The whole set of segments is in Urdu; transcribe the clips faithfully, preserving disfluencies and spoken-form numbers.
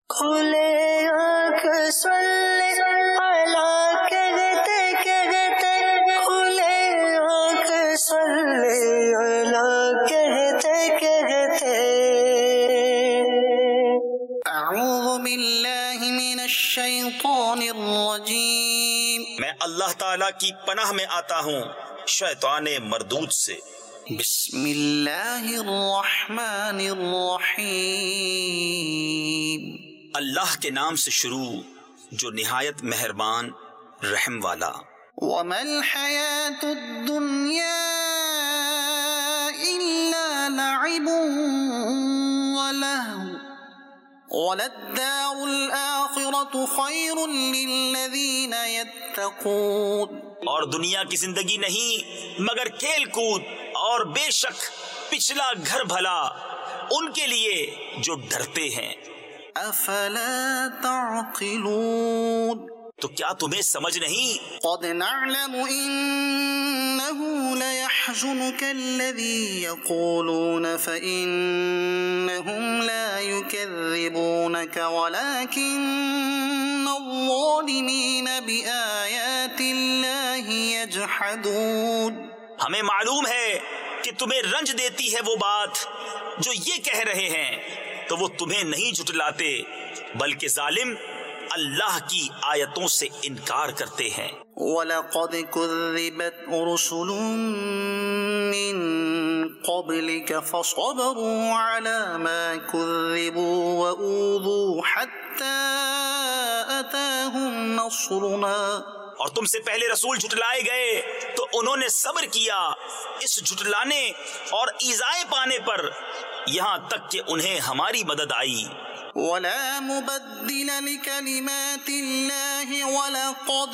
کھلے آنکھ صلی علی کہتے کہتے، کھلے آنکھ صلی علی کہتے کہتے، اعوذ باللہ من الشیطان الرجیم، میں اللہ تعالیٰ کی پناہ میں آتا ہوں شیطان مردود سے۔ بسم اللہ الرحمن الرحیم، اللہ کے نام سے شروع جو نہایت مہربان رحم والا۔ وما الحیاة الدنیا الا لعب ولہو وَلَلدَّارُ الْآخِرَةُ خَيْرٌ لِّلَّذِينَ يَتَّقُونَ، اور دنیا کی زندگی نہیں مگر کھیل کود، اور بے شک پچھلا گھر بھلا ان کے لیے جو ڈرتے ہیں۔ افلا تعقلون، تو کیا تمہیں سمجھ نہیں؟ قد نعلم انه ليحزنك الذي يقولون فانهم لا يكذبونك ولكن الظالمين بآيات الله يجحدون۔ ہمیں معلوم ہے کہ تمہیں رنج دیتی ہے وہ بات جو یہ کہہ رہے ہیں، تو وہ تمہیں نہیں جھٹلاتے بلکہ ظالم اللہ کی آیتوں سے انکار کرتے ہیں۔ وَلَقَدْ كُذِّبَتْ رُسُلٌ مِّن قَبْلِكَ فَصَبَرُوا عَلَى مَا كُذِّبُوا وَأُوذُوا حَتَّى أَتَاهُمْ نَصْرُنَا، اور تم سے پہلے رسول جھٹلائے گئے تو انہوں نے صبر کیا اس جھٹلانے اور ایذائے پانے پر، یہاں تک کہ انہیں ہماری مدد آئی۔ وَلَا مُبَدِّلَ لِكَلِمَاتِ اللَّهِ وَلَقَدْ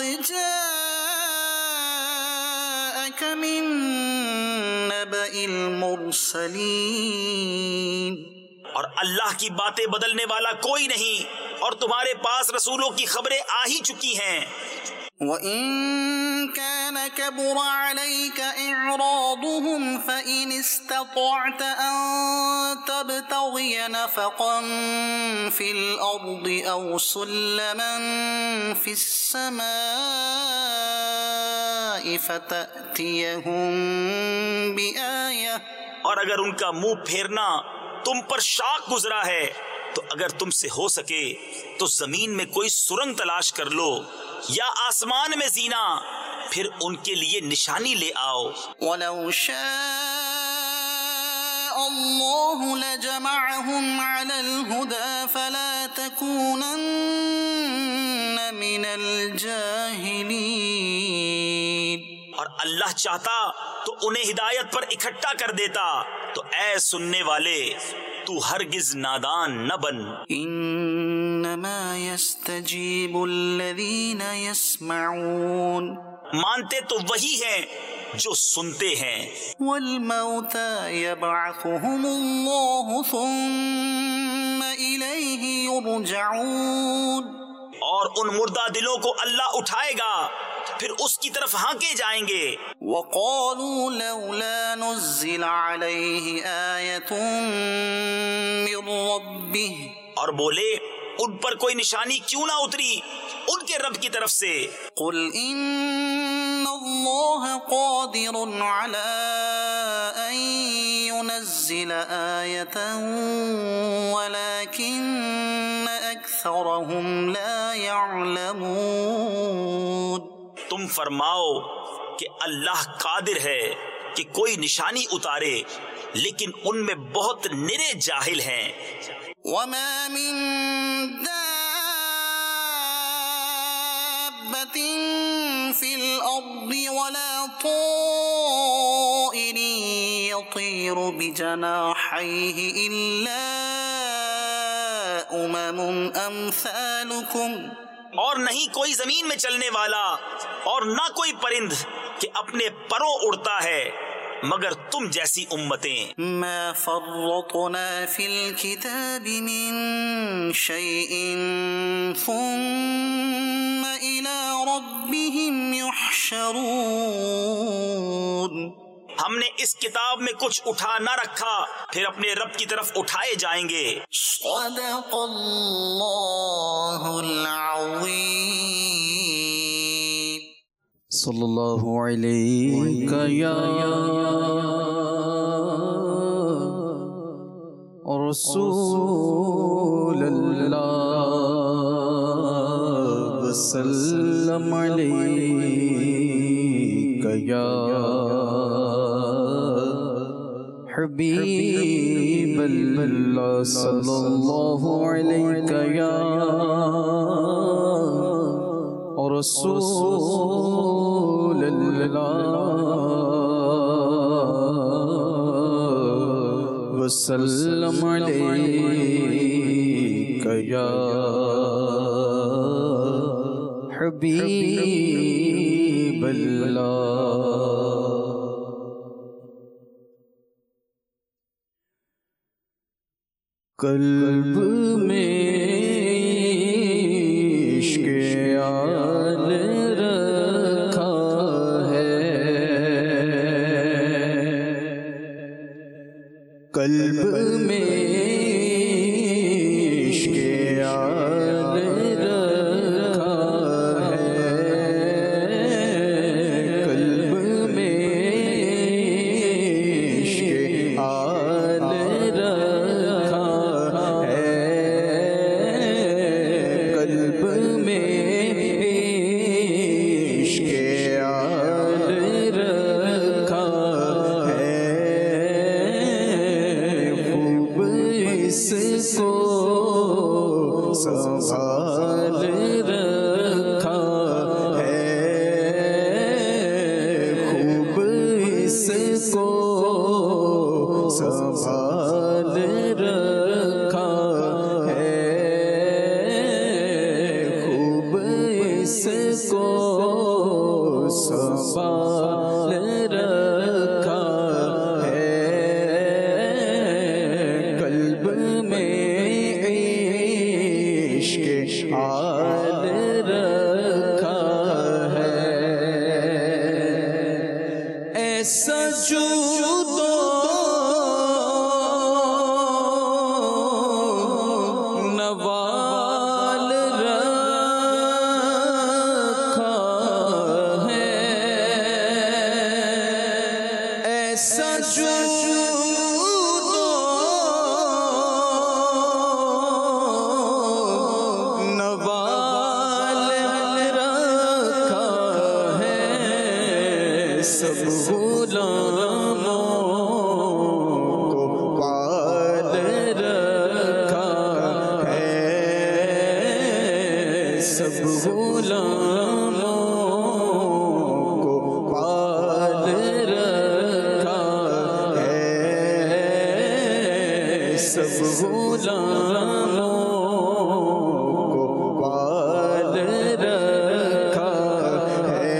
جَاءَكَ مِن نَّبَإِ الْمُرْسَلِينَ، اور اللہ کی باتیں بدلنے والا کوئی نہیں، اور تمہارے پاس رسولوں کی خبریں آ ہی چکی ہیں۔ وَإِن كَانَ كَبُرَ عَلَيْكَ إِعْرَاضُهُمْ فَإِنِ اسْتَطَعْتَ أَن تَبْتَغِيَ نَفَقًا فِي الْأَرْضِ أَوْ سُلَّمًا فِي السَّمَاءِ فَتَأْتِيَهُم بِآيَةٍ، اور اگر ان کا منہ پھیرنا تم پر شاق گزرا ہے تو اگر تم سے ہو سکے تو زمین میں کوئی سرنگ تلاش کر لو یا آسمان میں زینہ، پھر ان کے لیے نشانی لے آؤ۔ وَلَوْ شَاءَ اللَّهُ لَجَمَعَهُمْ عَلَى الْهُدَى فَلَا تَكُونَنَّ مِنَ الْجَاهِلِينَ، اور اللہ چاہتا تو انہیں ہدایت پر اکٹھا کر دیتا، تو اے سننے والے تو ہرگز نادان نہ بن۔ انما يستجيب الذين يسمعون، مانتے تو وہی ہیں جو سنتے ہیں۔ والموتى يبعثهم الله ثم إليه يرجعون، اور ان مردہ دلوں کو اللہ اٹھائے گا پھر اس کی طرف ہانکے جائیں گے۔ وقالوا لولا نزل عليه آية من ربه، اور بولے ان پر کوئی نشانی کیوں نہ اتری ان کے رب کی طرف سے۔ قل ان اللہ قادر على ان ينزل آية ولكن اکثرهم لا يعلمون۔ تم فرماؤ کہ اللہ قادر ہے کہ کوئی نشانی اتارے، لیکن ان میں بہت نرے جاہل ہیں۔ وما من دابة في الأرض ولا طائر يطير بجناحيه إلا أمم أمثالكم، اور نہیں کوئی زمین میں چلنے والا اور نہ کوئی پرند کہ اپنے پروں اڑتا ہے مگر تم جیسی امتیں۔ ما فرطنا في الكتاب من شيء ثم إلى ربهم يحشرون، ہم نے اس کتاب میں کچھ اٹھا نہ رکھا، پھر اپنے رب کی طرف اٹھائے جائیں گے۔ صدق اللہ صلی اللہ علیہ یا رسول اللہ وسلم علیک یا حبیب اللہ صلی اللہ علیہ یا رسول اللہ وسلم علیک یا حبیب اللہ۔ قلب میں عشق آل رکھا ہے، قلب میں عشق آل رکھا ہے، قلب میں عشق آل سنبھال رکھا ہے، خوب اس کو سنبھال رکھا ہے، خوب اس کو سنبھال رکھا ہے، قلب میں آل رکھا ہے، ایسا جود و نوال رکھا ہے، ایسا جود سب غلاموں کو پال رکھا ہے، سب غلاموں کو پال رکھا ہے، سب غلاموں کو پال رکھا ہے،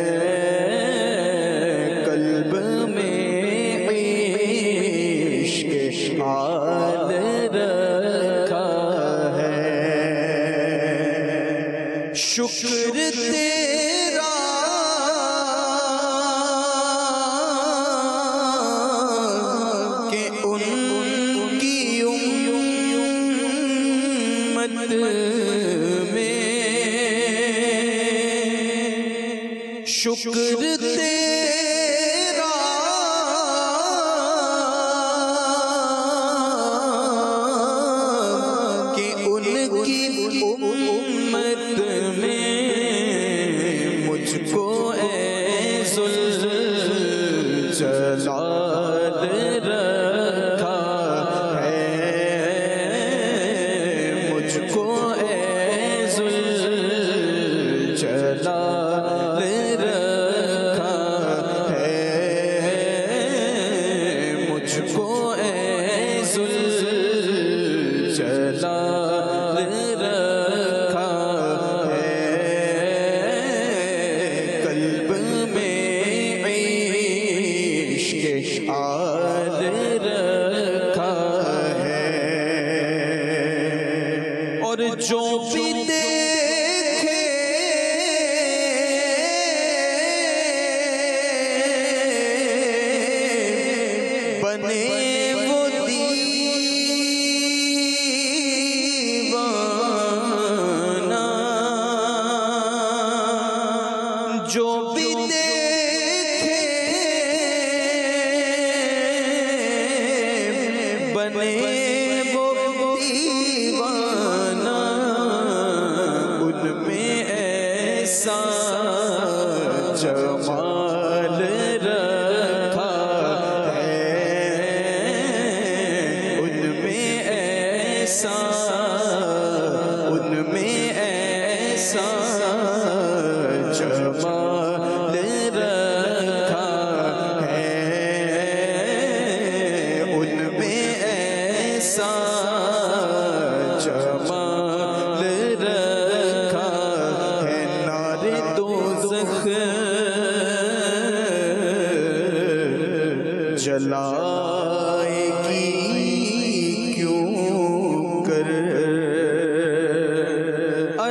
آل رکھا ہے، شکر تیرا کہ ان کی امت میں، شکر تیرا امت میں مجھ کو اے ذوالجلال رکھا ہے، مجھ کو اے ذوالجلال رکھا ہے، مجھ کو اے ذوالجلال رکھا ہے، قلب میں عشق آل رکھا ہے، اور جو بھی دیکھے بنے وہ دیوانہ، جو بھی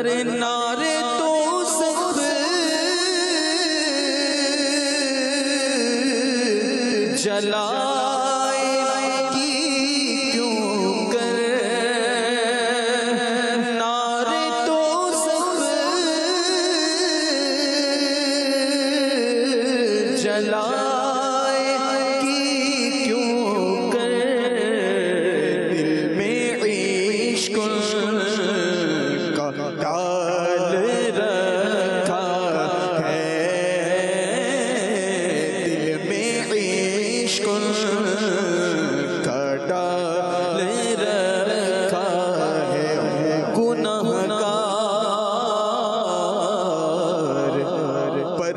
ارے نعرے تو سخت جلائے کی کیوں کر نعرے تو سخت جلائے کی کیوں کر دل میں عشق کا ڈال رکھا ہے دل میں عشق کا ڈال رکھا ہے گنہگار پر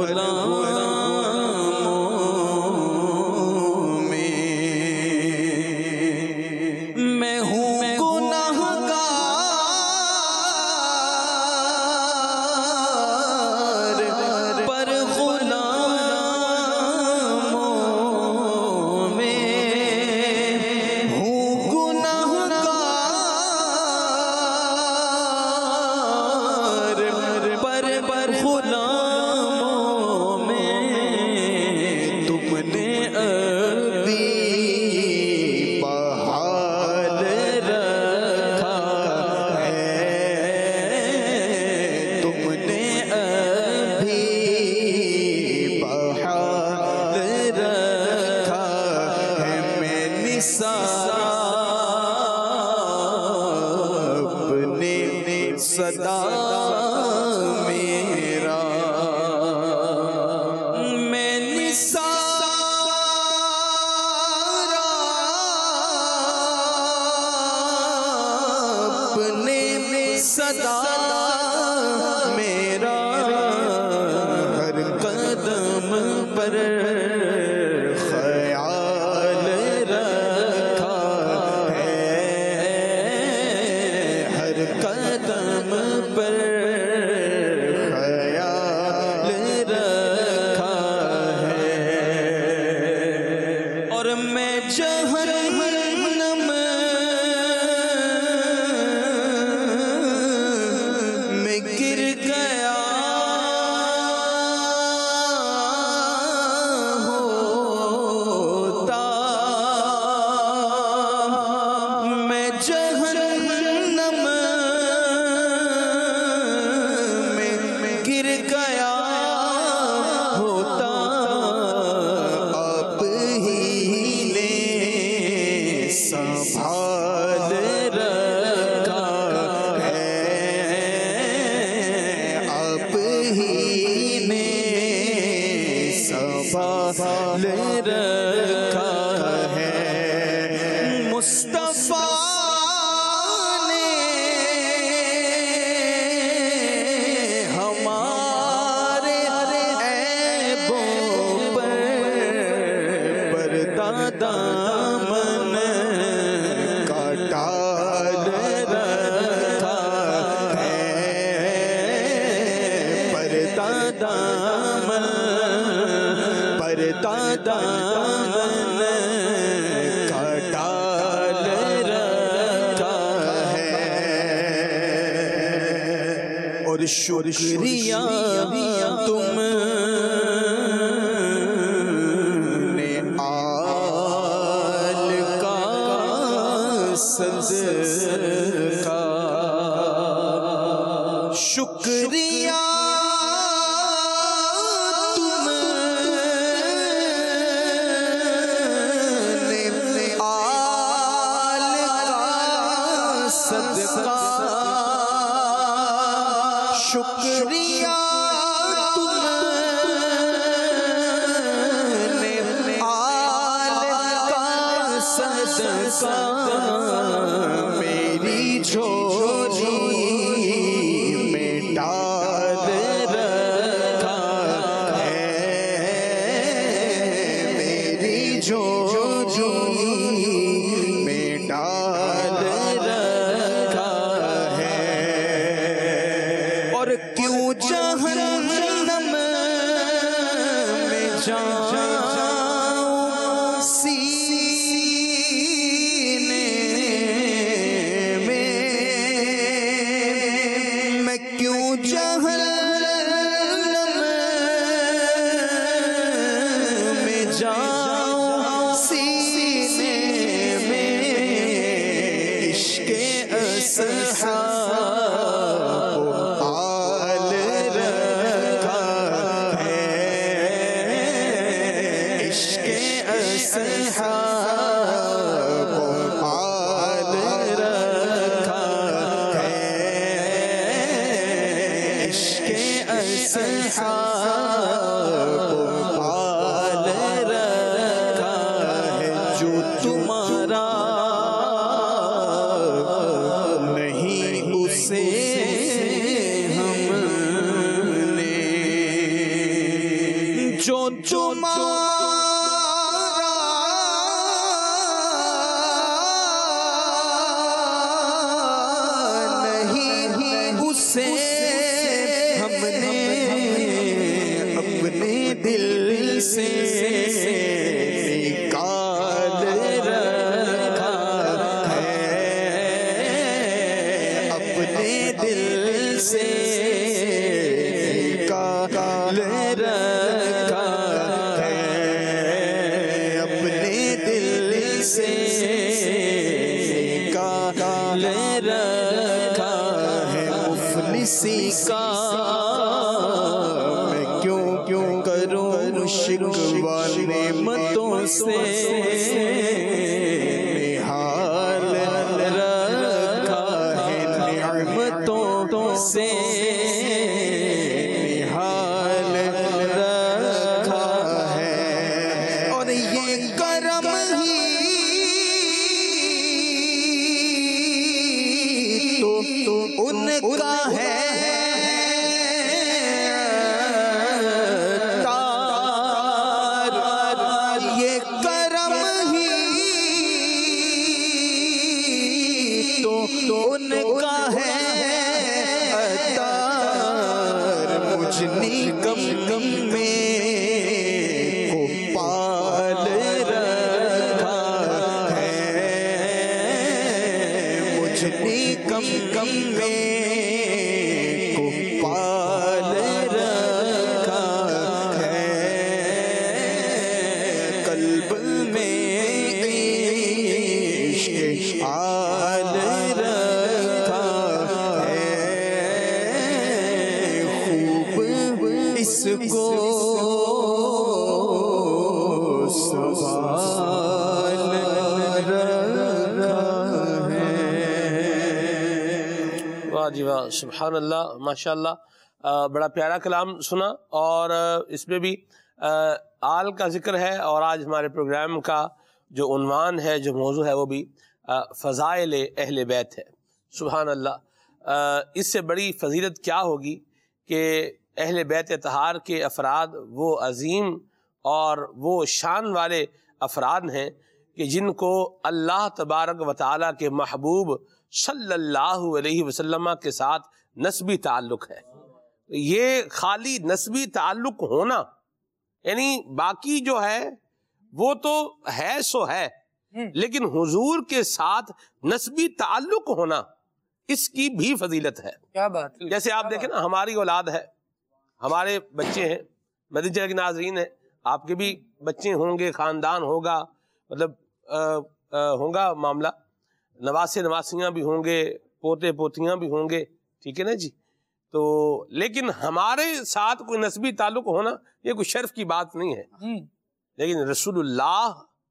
غلاموں میں میں ہوں گنہگار پر غلاموں میں ہوں گنہگار پر پر غلاموں میں تم نے ابھی بحال رکھا ہے تم نے ابھی بحال رکھا ہے میں نصاب نے صدا میرا میں نثار اپنے صدا میرا ہر قدم پر خیال رکھا ہے ہر قدم پر خیال رکھا ہے اور میں جہنم میں گر گیا ہوتا میں جہنم میں گر گیا ہوتا اب ہی نے سنبھال رکھا ہے اب ہی نے سنبھال رکھا ہے مصطفیٰ نے ہمارے عیبوں پر پردہ دامن کا ڈال رکھا ہے پردہ دامن پردہ دامن کا ڈال رکھا ہے اور شکریہ تم نے آل کا صدقہ شکریہ تم نے آل کا صدقہ شکریہ تم نے آل کا صدقہ میری جھولی میں ڈال رکھا ہے میری جھولی میں ڈال رکھا ہے اور کیوں جہنم میں جاؤں سینے میں आल रखा है, इश्क़े असहाब आल रखा है, इश्क़े असहाब आल रखा है। जो तुम्हारा नहीं उसे हमने, जो तुम्हारा नहीं उसे हमने अपने दिल से निकाल रखा है, अपने दिल से निकाल रखा है, अपने दिल से निकाल रखा है। मुफलिसी का मैं क्यों क्यों करूं शिकवा नेमतों से, निहाल रखा है नेमतों से, निहाल रखा है। और ये करम ही तो उनका है, ये करम ही तो उनका है अतार, मुझ निकम में को पाल रखा है, मुझ निकम में को पाल रखा है, कल्ब में इश्क़ आल रखा है, खूब इसको संभाल रखा है। वाह जी वाह, सुभान अल्लाह, माशाअल्लाह। बड़ा प्यारा कलाम सुना, और इसमें भी आ, आल का जिक्र है, और आज हमारे प्रोग्राम का जो उन्वान है, जो मौजू है, वो भी फ़ज़ाइल अहले बैत है। सुभान अल्लाह। इससे बड़ी फजीलत क्या होगी कि अहले बैत अतहार के अफराद वो अजीम और वो शान वाले अफराद हैं कि जिनको अल्लाह तबारक व तआला के महबूब सल्लल्लाहु अलैहि वसल्लम के साथ नस्बी ताल्लुक़ है। ये खाली नस्बी ताल्लुक़ होना, यानी बाकी जो है वो तो है सो है, लेकिन हुजूर के साथ नस्बी ताल्लुक़ होना, इसकी भी फजीलत है। क्या बात। जैसे आप देखें ना, हमारी औलाद है, हमारे बच्चे हैं, मदीना के नाज़रीन हैं, आपके भी बच्चे होंगे, ख़ानदान होगा, मतलब आ, आ, होगा मामला, नवासे नवासियाँ भी होंगे, पोते पोतियाँ भी होंगे, ठीक है ना जी। तो लेकिन हमारे साथ कोई नस्बी ताल्लुक़ होना ये कोई शर्फ की बात नहीं है, लेकिन रसूलुल्लाह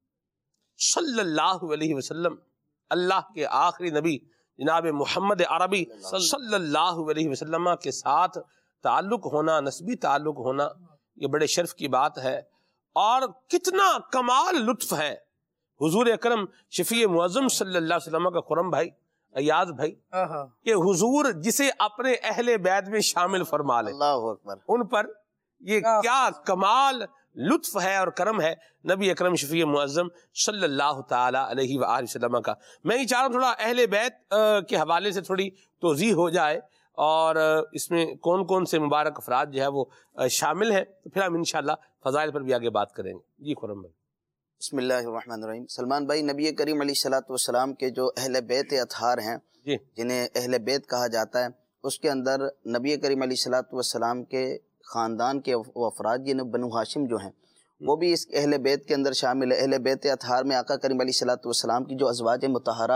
सल्लल्लाहु अलैहि वसल्लम, अल्लाह के आखिरी नबी जनाब मोहम्मद अरबी सल्लल्लाहु अलैहि वसल्लम के साथ ताल्लुक़ होना, नस्बी ताल्लुक़ होना, ये बड़े शर्फ की बात है। और कितना कमाल लुत्फ है हुजूर अकरम शफी मुअज़्ज़म सल्लल्लाहु अलैहि वसल्लम का खुरम भाई, अयाज भाई, कि हुजूर जिसे अपने अहले बैत में शामिल फरमा ले, अल्लाहु अकबर, उन पर ये क्या कमाल लुत्फ है और करम है नबी अकरम शफी मुअज़्ज़म सल्लल्लाहु ताला अलैहि वसल्लम का। मैं ही चाह रहा हूँ थोड़ा अहले बैत के हवाले से थोड़ी तोज़ीह हो जाए, और इसमें कौन कौन से मुबारक अफराद जो है वो शामिल हैं, तो फिर हम इंशाअल्लाह फ़ज़ाइल पर भी आगे बात करेंगे। जी खुरम भाई। बिस्मिल्लाहिर्रहमानिर्रहीम। सलमान भाई, नबी करीम अलैहिस्सलातु वस्सलाम के जो अहले बैत अतहार हैं, जिन्हें अहले बैत कहा जाता है, उसके अंदर नबी करीम अलैहिस्सलातु वस्सलाम के ख़ानदान के वो अफराद जिन्हें बनु हाशिम जो हैं, वो भी इस अहले बैत के अंदर शामिल है। अहले बैत अतहार में आका करीम अलैहिस्सलातु वस्सलाम की जो अज़वाज मुतहरात हैं,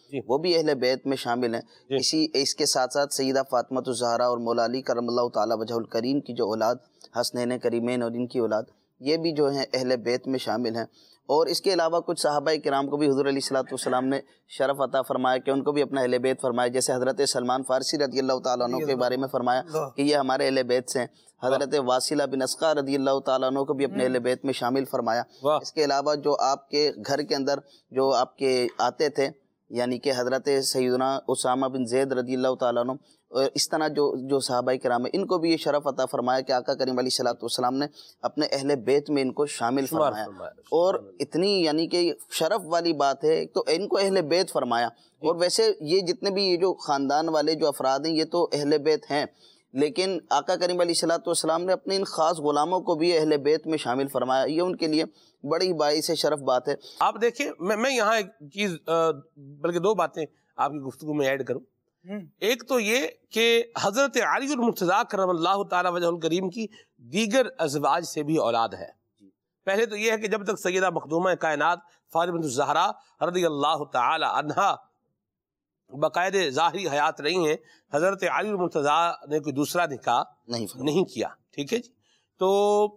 وہ بھی اہل بیت میں شامل ہیں. اسی اس کے ساتھ ساتھ سیدہ فاطمہ الزہرا اور مولا علی کرم اللہ تعالی وجہ الکریم کی جو اولاد حسنین کریمین اور ان کی اولاد یہ بھی جو ہیں اہل بیت میں شامل ہیں. اور اس کے علاوہ کچھ صحابہ کرام کو بھی حضور علیہ الصلوۃ والسلام نے شرف عطا فرمایا کہ ان کو بھی اپنا اہل بیت فرمایا. جیسے حضرت سلمان فارسی رضی اللہ تعالیٰ عنہ کے بارے میں فرمایا کہ یہ ہمارے اہل بیت سے ہیں. حضرت واصلہ بن اسقا رضی اللہ تعالیٰ عنہ کو بھی اپنے اہل بیت میں شامل فرمایا. اس کے علاوہ جو آپ کے گھر کے اندر جو آپ کے آتے تھے یعنی کہ حضرت سیدنا اسامہ بن زید رضی اللہ تعالیٰ عنہ اور اس طرح جو جو صحابہ کرام ہیں ان کو بھی یہ شرف عطا فرمایا کہ آقا کریم علیہ الصلوۃ والسلام نے اپنے اہل بیت میں ان کو شامل فرمایا. اور اتنی یعنی کہ شرف والی بات ہے تو ان کو اہل بیت فرمایا. اور ویسے یہ جتنے بھی یہ جو خاندان والے جو افراد ہیں یہ تو اہل بیت ہیں، لیکن آقا کریم علیہ الصلوۃ والسلام نے اپنے ان خاص غلاموں کو بھی اہل بیت میں شامل فرمایا. یہ ان کے لیے بڑی باعث شرف بات ہے. آپ دیکھیں میں میں یہاں ایک چیز بلکہ دو باتیں آپ کی گفتگو میں ایڈ کروں. ایک تو یہ کہ حضرت علی المرتضیٰ کرم اللہ تعالی وجہ الکریم کی دیگر ازواج سے بھی اولاد ہے. پہلے تو یہ ہے کہ جب تک سیدہ مخدومہ کائنات فاطمہ الزہرا رضی اللہ تعالی عنہا باقاعدہ ظاہری حیات رہی ہیں حضرت علی المرتضیٰ نے کوئی دوسرا نکاح نہیں کیا. ٹھیک ہے جی. تو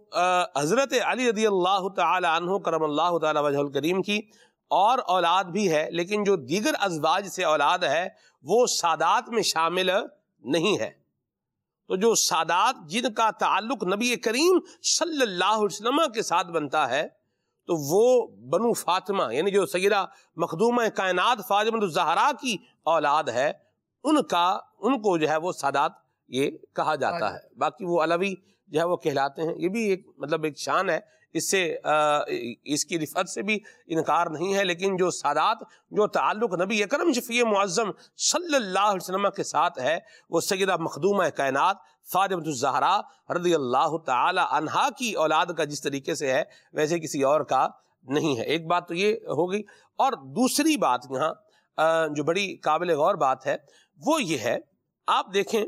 حضرت علی رضی اللہ تعالی عنہ کرم اللہ تعالی وجہ الکریم کی اور اولاد بھی ہے، لیکن جو دیگر ازواج سے اولاد ہے وہ سادات میں شامل نہیں ہے. تو جو سادات جن کا تعلق نبی کریم صلی اللہ علیہ وسلم کے ساتھ بنتا ہے تو وہ بنو فاطمہ یعنی جو سیدہ مخدومہ کائنات فاطمہ الزہرا کی اولاد ہے ان کا ان کو جو ہے وہ سادات یہ کہا جاتا ہے. باقی وہ علوی جو ہے وہ کہلاتے ہیں. یہ بھی ایک مطلب ایک شان ہے، اس سے اس کی رفعت سے بھی انکار نہیں ہے. لیکن جو سادات جو تعلق نبی اکرم شفیع معظم صلی اللہ علیہ وسلم کے ساتھ ہے وہ سیدہ مخدومہ کائنات فاطمہ الزہرا رضی اللہ تعالی عنہا کی اولاد کا جس طریقے سے ہے ویسے کسی اور کا نہیں ہے. ایک بات تو یہ ہو گئی. اور دوسری بات یہاں جو بڑی قابل غور بات ہے وہ یہ ہے، آپ دیکھیں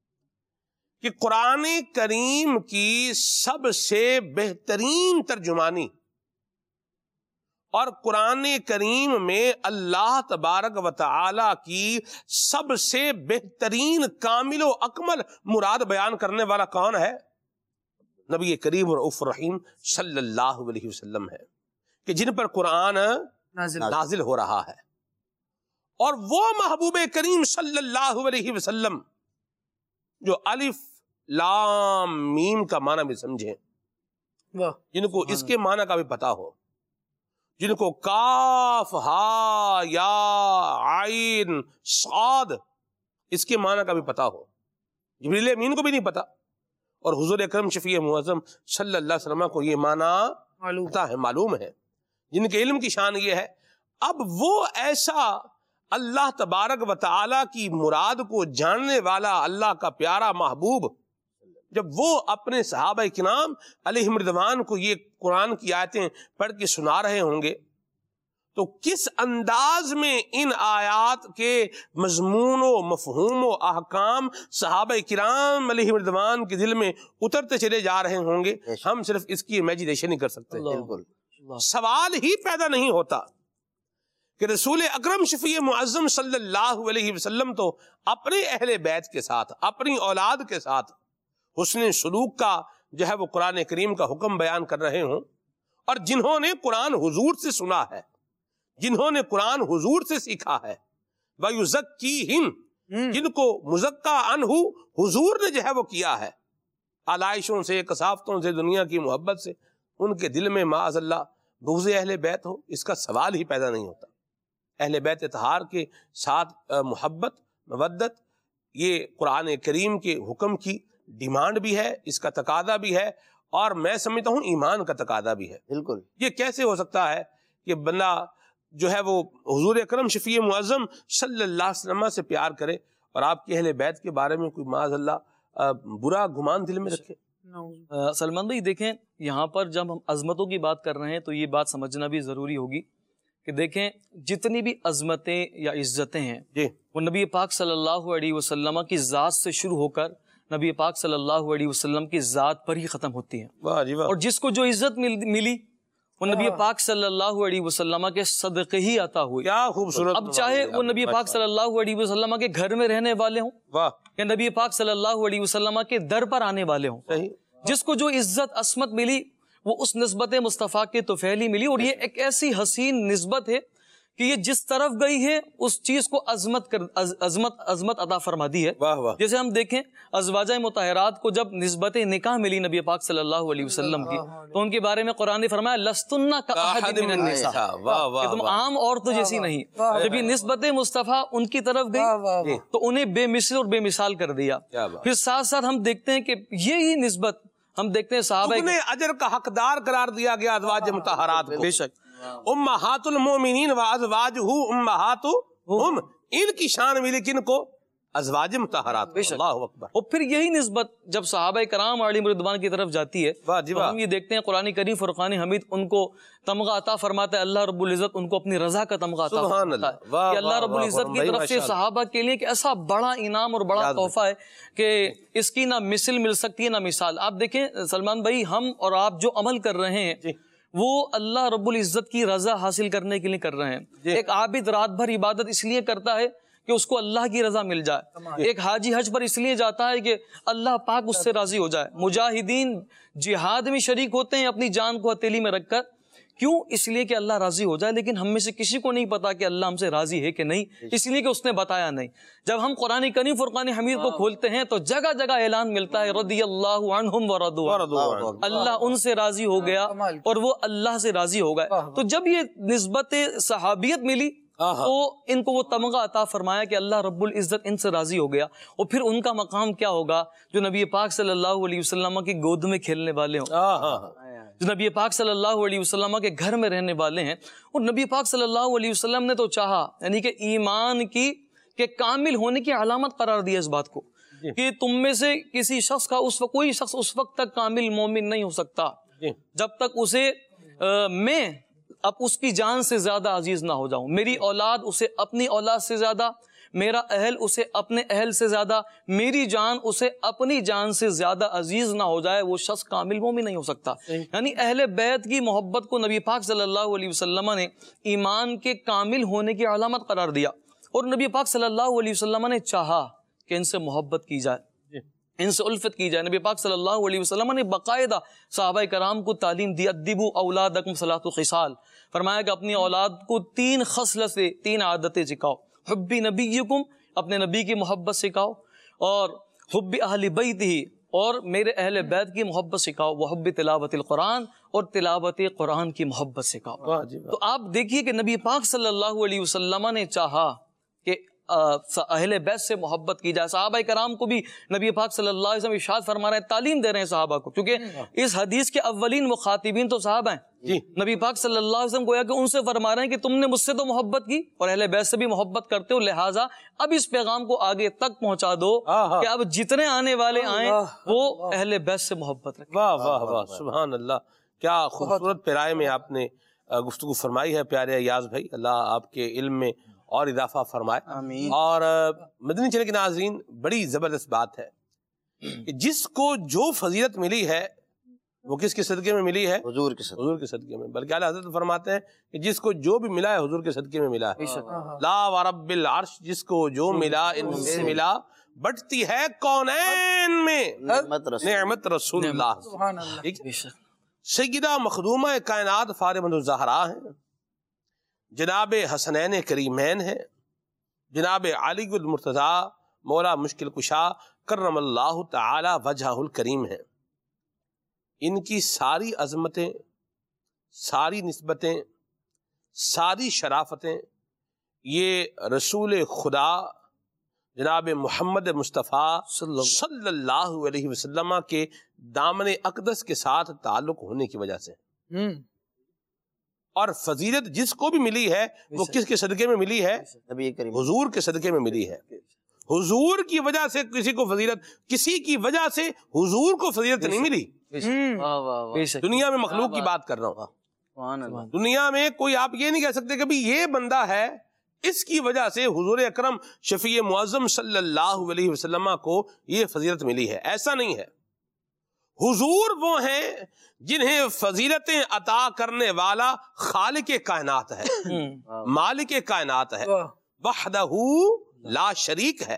کہ قرآن کریم کی سب سے بہترین ترجمانی اور قرآن کریم میں اللہ تبارک و تعالی کی سب سے بہترین کامل و اکمل مراد بیان کرنے والا کون ہے؟ نبی کریم رؤوف رحیم صلی اللہ علیہ وسلم ہے، کہ جن پر قرآن نازل, نازل ہو رہا ہے. اور وہ محبوب کریم صلی اللہ علیہ وسلم جو الف لام میم کا معنی بھی سمجھیں، جن کو اس کے معنی کا بھی پتا ہو، جن کو کاف ہا یا عین صاد اس کے معنی کا بھی پتا ہو. جبریل امین کو بھی نہیں پتا اور حضور اکرم شفیع معظم صلی اللہ علیہ وسلم کو یہ معنی پتا ہے، معلوم ہے، جن کے علم کی شان یہ ہے. اب وہ ایسا اللہ تبارک و تعالی کی مراد کو جاننے والا اللہ کا پیارا محبوب جب وہ اپنے صحابہ کرام علیہم رضوان کو یہ قرآن کی آیتیں پڑھ کے سنا رہے ہوں گے تو کس انداز میں ان آیات کے مضمون و مفہوم و احکام صحابہ کرام علیہم رضوان کے دل میں اترتے چلے جا رہے ہوں گے، ہم صرف اس کی امیجینیشن ہی کر سکتے ہیں. بالکل سوال ہی پیدا نہیں ہوتا کہ رسول اکرم شفیع معظم صلی اللہ علیہ وسلم تو اپنے اہل بیت کے ساتھ اپنی اولاد کے ساتھ حسن سلوک کا جو ہے وہ قرآن کریم کا حکم بیان کر رہے ہوں، اور جنہوں نے قرآن حضور سے سنا ہے، جنہوں نے قرآن حضور سے سیکھا ہے، وَيُزَكِّيهِمْ جن کو مزکا عنہ حضور نے جو ہے وہ کیا ہے، علائشوں سے کثافتوں سے دنیا کی محبت سے، ان کے دل میں معاذ اللہ بغض اہل بیت ہو، اس کا سوال ہی پیدا نہیں ہوتا. اہل بیت اطہار کے ساتھ محبت مودت یہ قرآن کریم کے حکم کی ڈیمانڈ بھی ہے، اس کا تقاضا بھی ہے، اور میں سمجھتا ہوں ایمان کا تقاضا بھی ہے. بالکل یہ کیسے ہو سکتا ہے کہ بندہ جو ہے وہ حضور اکرم شفیع معظم صلی اللہ علیہ وسلم سے پیار کرے اور آپ کے اہل بیت کے بارے میں کوئی معاذ اللہ برا گمان دل میں رکھے. سلمان بھائی دیکھیں یہاں پر جب ہم عظمتوں کی بات کر رہے ہیں تو یہ بات سمجھنا بھی ضروری ہوگی کہ دیکھیں جتنی بھی عظمتیں یا عزتیں ہیں جی وہ نبی پاک صلی اللہ علیہ وسلم کی ذات سے شروع ہو کر نبی پاک صلی اللہ علیہ وسلم کی ذات پر ہی ختم ہوتی ہیں. واہ جی واہ. اور جس کو جو عزت ملی وہ نبی پاک صلی اللہ علیہ وسلم کے صدقے ہی عطا ہوئی. کیا خوبصورت. اب چاہے وہ نبی پاک صلی اللہ علیہ وسلم کے گھر میں رہنے والے ہوں, واہ, یا نبی پاک صلی اللہ علیہ وسلم کے در پر آنے والے ہوں, صحیح, جس کو جو عزت عصمت ملی وہ اس نسبت مصطفیٰ کے طفیل ہی ملی. اور یہ ایک ایسی حسین نسبت ہے کہ یہ جس طرف گئی ہے اس چیز کو عظمت کر عظمت عظمت عطا فرما دی ہے. واہ واہ. جیسے ہم دیکھیں ازواجہ مطہرات کو جب نسبت نکاح ملی نبی پاک صلی اللہ علیہ وسلم کی, تو ان کے بارے میں قرآن نے فرمایا لستن کاحد من النساء, کہ تم عام عورتوں جیسی نہیں. جب یہ نسبت مصطفیٰ ان کی طرف گئی تو انہیں بے مثل اور بے مثال کر دیا. پھر ساتھ ساتھ ہم دیکھتے ہیں کہ یہی نسبت ہم دیکھتے ہیں صحابہ نے اجر کا حقدار قرار دیا گیا ازواج مطہرات کو. بے شک امہات المومنین و ازواجہ امہاتہم, ان کی شان ملی کن کو؟ ازواج مطہرات. اللہ اکبر. اور پھر یہی نسبت جب صحابہ کرام علیہم رضوان کی طرف جاتی ہے تو ہم یہ دیکھتے ہیں قرآن کریم فرقان حمید ان کو تمغہ عطا فرماتا ہے. اللہ رب العزت ان کو اپنی رضا کا تمغہ عطا فرماتا ہے کہ اللہ رب العزت کی طرف سے صحابہ کے لیے کہ ایسا بڑا انعام اور بڑا تحفہ ہے کہ اس کی نہ مثل مل سکتی ہے نہ مثال. آپ دیکھیں سلمان بھائی, ہم اور آپ جو عمل کر رہے ہیں وہ اللہ رب العزت کی رضا حاصل کرنے کے لیے کر رہے ہیں. ایک عابد رات بھر عبادت اس لیے کرتا ہے کہ اس کو اللہ کی رضا مل جائے. ایک حاجی حج پر اس لیے جاتا ہے کہ اللہ پاک اس سے راضی ہو جائے. مجاہدین جہاد میں شریک ہوتے ہیں اپنی جان کو ہتھیلی میں رکھ کر, کیوں؟ اس لیے کہ اللہ راضی ہو جائے. لیکن ہم میں سے کسی کو نہیں پتا کہ اللہ ہم سے راضی ہے کہ نہیں, اس لیے کہ اس نے بتایا نہیں. جب ہم قرآن کریم فرقان حمید کو کھولتے ہیں تو جگہ جگہ اعلان ملتا ہے رضی اللہ عنہم ورضوا عنہ, اللہ ان سے راضی ہو گیا اور وہ اللہ سے راضی ہو گئے. تو جب یہ نسبت صحابیت ملی تو ان کو وہ تمغہ عطا فرمایا کہ اللہ رب العزت ان سے راضی ہو گیا. اور پھر ان کا مقام کیا ہوگا جو نبی پاک صلی اللہ علیہ وسلم کی گود میں کھیلنے والے ہوں, جو نبی پاک صلی اللہ علیہ وسلم کے گھر میں رہنے والے ہیں. اور نبی پاک صلی اللہ علیہ وسلم نے تو چاہا, یعنی کہ ایمان کی کہ کامل ہونے کی علامت قرار دیا اس بات کو کہ تم میں سے کسی شخص کا اس وقت کوئی شخص اس وقت تک کامل مومن نہیں ہو سکتا جب تک اسے میں اب اس کی جان سے زیادہ عزیز نہ ہو جاؤں, میری اولاد اسے اپنی اولاد سے زیادہ, میرا اہل اسے اپنے اہل سے زیادہ, میری جان اسے اپنی جان سے زیادہ عزیز نہ ہو جائے, وہ شخص کامل مومن نہیں ہو سکتا. یعنی اہل بیت کی محبت کو نبی پاک صلی اللہ علیہ وسلم نے ایمان کے کامل ہونے کی علامت قرار دیا. اور نبی پاک صلی اللہ علیہ وسلم نے چاہا کہ ان سے محبت کی جائے, ان سے الفت کی جائے. نبی پاک صلی اللہ علیہ وسلم نے باقاعدہ صحابہ کرام کو تعلیم دی, ادبوا اولادکم ثلاث خصال, فرمایا کہ اپنی اولاد کو تین خصلتیں, تین عادتیں سکھاؤ. حب نبیکم, اپنے نبی کی محبت سکھاؤ, اور حب اہل بیتہ, اور میرے اہل بیت کی محبت سکھاؤ. وحب تلاوت القرآن, اور تلاوت قرآن کی محبت سکھاؤ. تو آپ دیکھیے کہ نبی پاک صلی اللہ علیہ وسلم نے چاہا کہ اہل بیت سے محبت کی جائے. صحابہ کرام کو بھی نبی پاک صلی اللہ علیہ وسلم ارشاد فرما رہے ہیں, تعلیم دے رہے ہیں صحابہ کو, کیونکہ اس حدیث کے اولین مخاطبین تو صحابہ ہیں. جی نبی پاک صلی اللہ علیہ وسلم گویا کہ ان سے فرما رہے ہیں کہ تم نے مجھ سے تو محبت کی اور اہل بیت سے بھی محبت کرتے ہو, لہٰذا اب اس پیغام کو آگے تک پہنچا دو کہ اب جتنے آنے والے آئیں وہ اہل بیت سے محبت رکھیں. واہ واہ واہ, سبحان اللہ, کیا خوبصورت پیرائے میں آپ نے گفتگو فرمائی ہے پیارے ایاز بھائی. اللہ آپ کے علم میں اور اضافہ فرمائے. آمین. اور مدنی چینل کے ناظرین, بڑی زبردست بات ہے کہ جس کو جو فضیلت ملی ہے وہ کس کے صدقے میں ملی ہے؟ حضور کے صدقے, حضور کے صدقے میں. بلکہ اعلیٰ حضرت فرماتے ہیں کہ جس کو جو بھی ملا ہے حضور کے صدقے میں ملا ہے. لا ورب العرش, جس کو جو ملا ان سے ملا, بٹتی ہے کونین میں نعمت رسول اللہ. سیدہ مخدومہ کائنات فاطمہ الزہرا ہیں, جناب حسنین کریمین ہیں, جناب علی المرتضیٰ مولا مشکل کشا کرم اللہ تعالی وجہہ الکریم ہیں. ان کی ساری عظمتیں, ساری نسبتیں, ساری شرافتیں یہ رسول خدا جناب محمد مصطفیٰ صلی اللہ علیہ وسلم کے دامن اقدس کے ساتھ تعلق ہونے کی وجہ سے. اور فضیلت جس کو بھی ملی ہے وہ کس کے صدقے میں ملی ہے؟ حضور کے صدقے میں ملی ہے. حضور کی وجہ سے کسی کو فضیلت, کسی کی وجہ سے حضور کو فضیلت نہیں ملی. دنیا میں مخلوق کی بات کر رہا ہوں, دنیا میں کوئی آپ یہ نہیں کہہ سکتے کہ یہ بندہ ہے اس کی وجہ سے حضور اکرم شفیع معظم صلی اللہ علیہ وسلم کو یہ فضیلت ملی ہے, ایسا نہیں ہے. حضور وہ ہیں جنہیں فضیلتیں عطا کرنے والا خالق کائنات ہے، مالک کائنات ہے، وحدہ لا شریک ہے،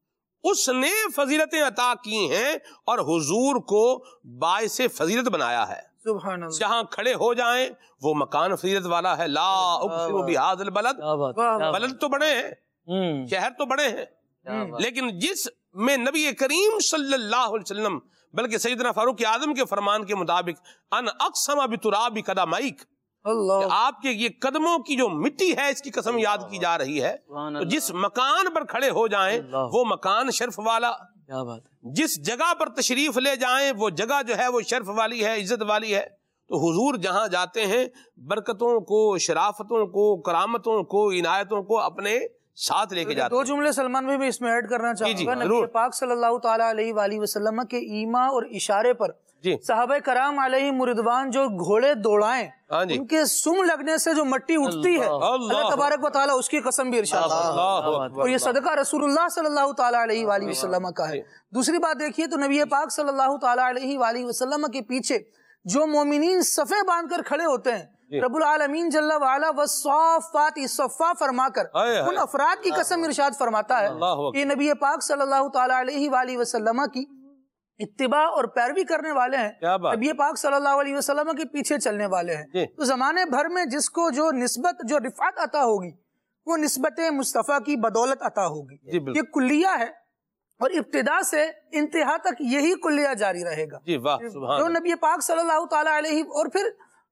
اس نے فضیلتیں عطا کی ہیں اور حضور کو باعث فضیلت بنایا ہے۔ سبحان اللہ، جہاں کھڑے ہو جائیں وہ مکان فضیلت والا ہے۔ لا اقسم بہذا البلد، بلد تو بڑے ہیں، شہر تو بڑے ہیں، لیکن جس میں نبی کریم صلی اللہ علیہ وسلم بلکہ سیدنا فاروق اعظم کے فرمان کے مطابق ان اقسم بتراب قدمائک، اللہ، آپ کے یہ قدموں کی جو مٹی ہے اس کی قسم یاد کی جا رہی ہے، تو جس مکان پر کھڑے ہو جائیں وہ مکان شرف والا، کیا بات ہے، جس جگہ پر تشریف لے جائیں وہ جگہ جو ہے وہ شرف والی ہے، عزت والی ہے۔ تو حضور جہاں جاتے ہیں برکتوں کو، شرافتوں کو، کرامتوں کو، عنایتوں کو اپنے ساتھ لے کے جاتے دو ہیں۔ جملے سلمان بھی میں اس میں ایڈ کرنا چاہوں جی گا۔ ضرور۔ نبی پاک صلی اللہ تعالیٰ علیہ وآلہ وسلم کے ایما اور اشارے پر جی صحابہ کرام علیہ مردوان جو گھوڑے دوڑائیں، ہاں جی، ان کے سم لگنے سے جو مٹی اٹھتی ہے، اللہ تبارک و تعالیٰ اس کی قسم بھی ارشاد فرماتا ہے، اور یہ صدقہ رسول اللہ صلی اللہ تعالیٰ علیہ وآلہ وسلم کا ہے۔ دوسری بات دیکھیے تو نبی پاک صلی اللہ تعالیٰ علیہ وآلہ وسلم کے پیچھے جو مومنین صفے باندھ کر کھڑے ہوتے ہیں، رب العالمین جل وعلا والصافات صفا فرما کر ان افراد کی قسم ارشاد فرماتا ہے کہ نبی پاک صلی اللہ تعالیٰ علیہ وآلہ وسلم کی اتباع اور پیروی کرنے والے ہیں، نبی پاک صلی اللہ علیہ وسلم کے پیچھے چلنے والے ہیں۔ تو زمانے بھر میں جس کو جو نسبت، جو رفعت عطا ہوگی وہ نسبت مصطفیٰ کی بدولت عطا ہوگی۔ یہ کلیہ ہے اور ابتدا سے انتہا تک یہی کلیہ جاری رہے گا جو نبی پاک صلی اللہ تعالیٰ علیہ، اور پھر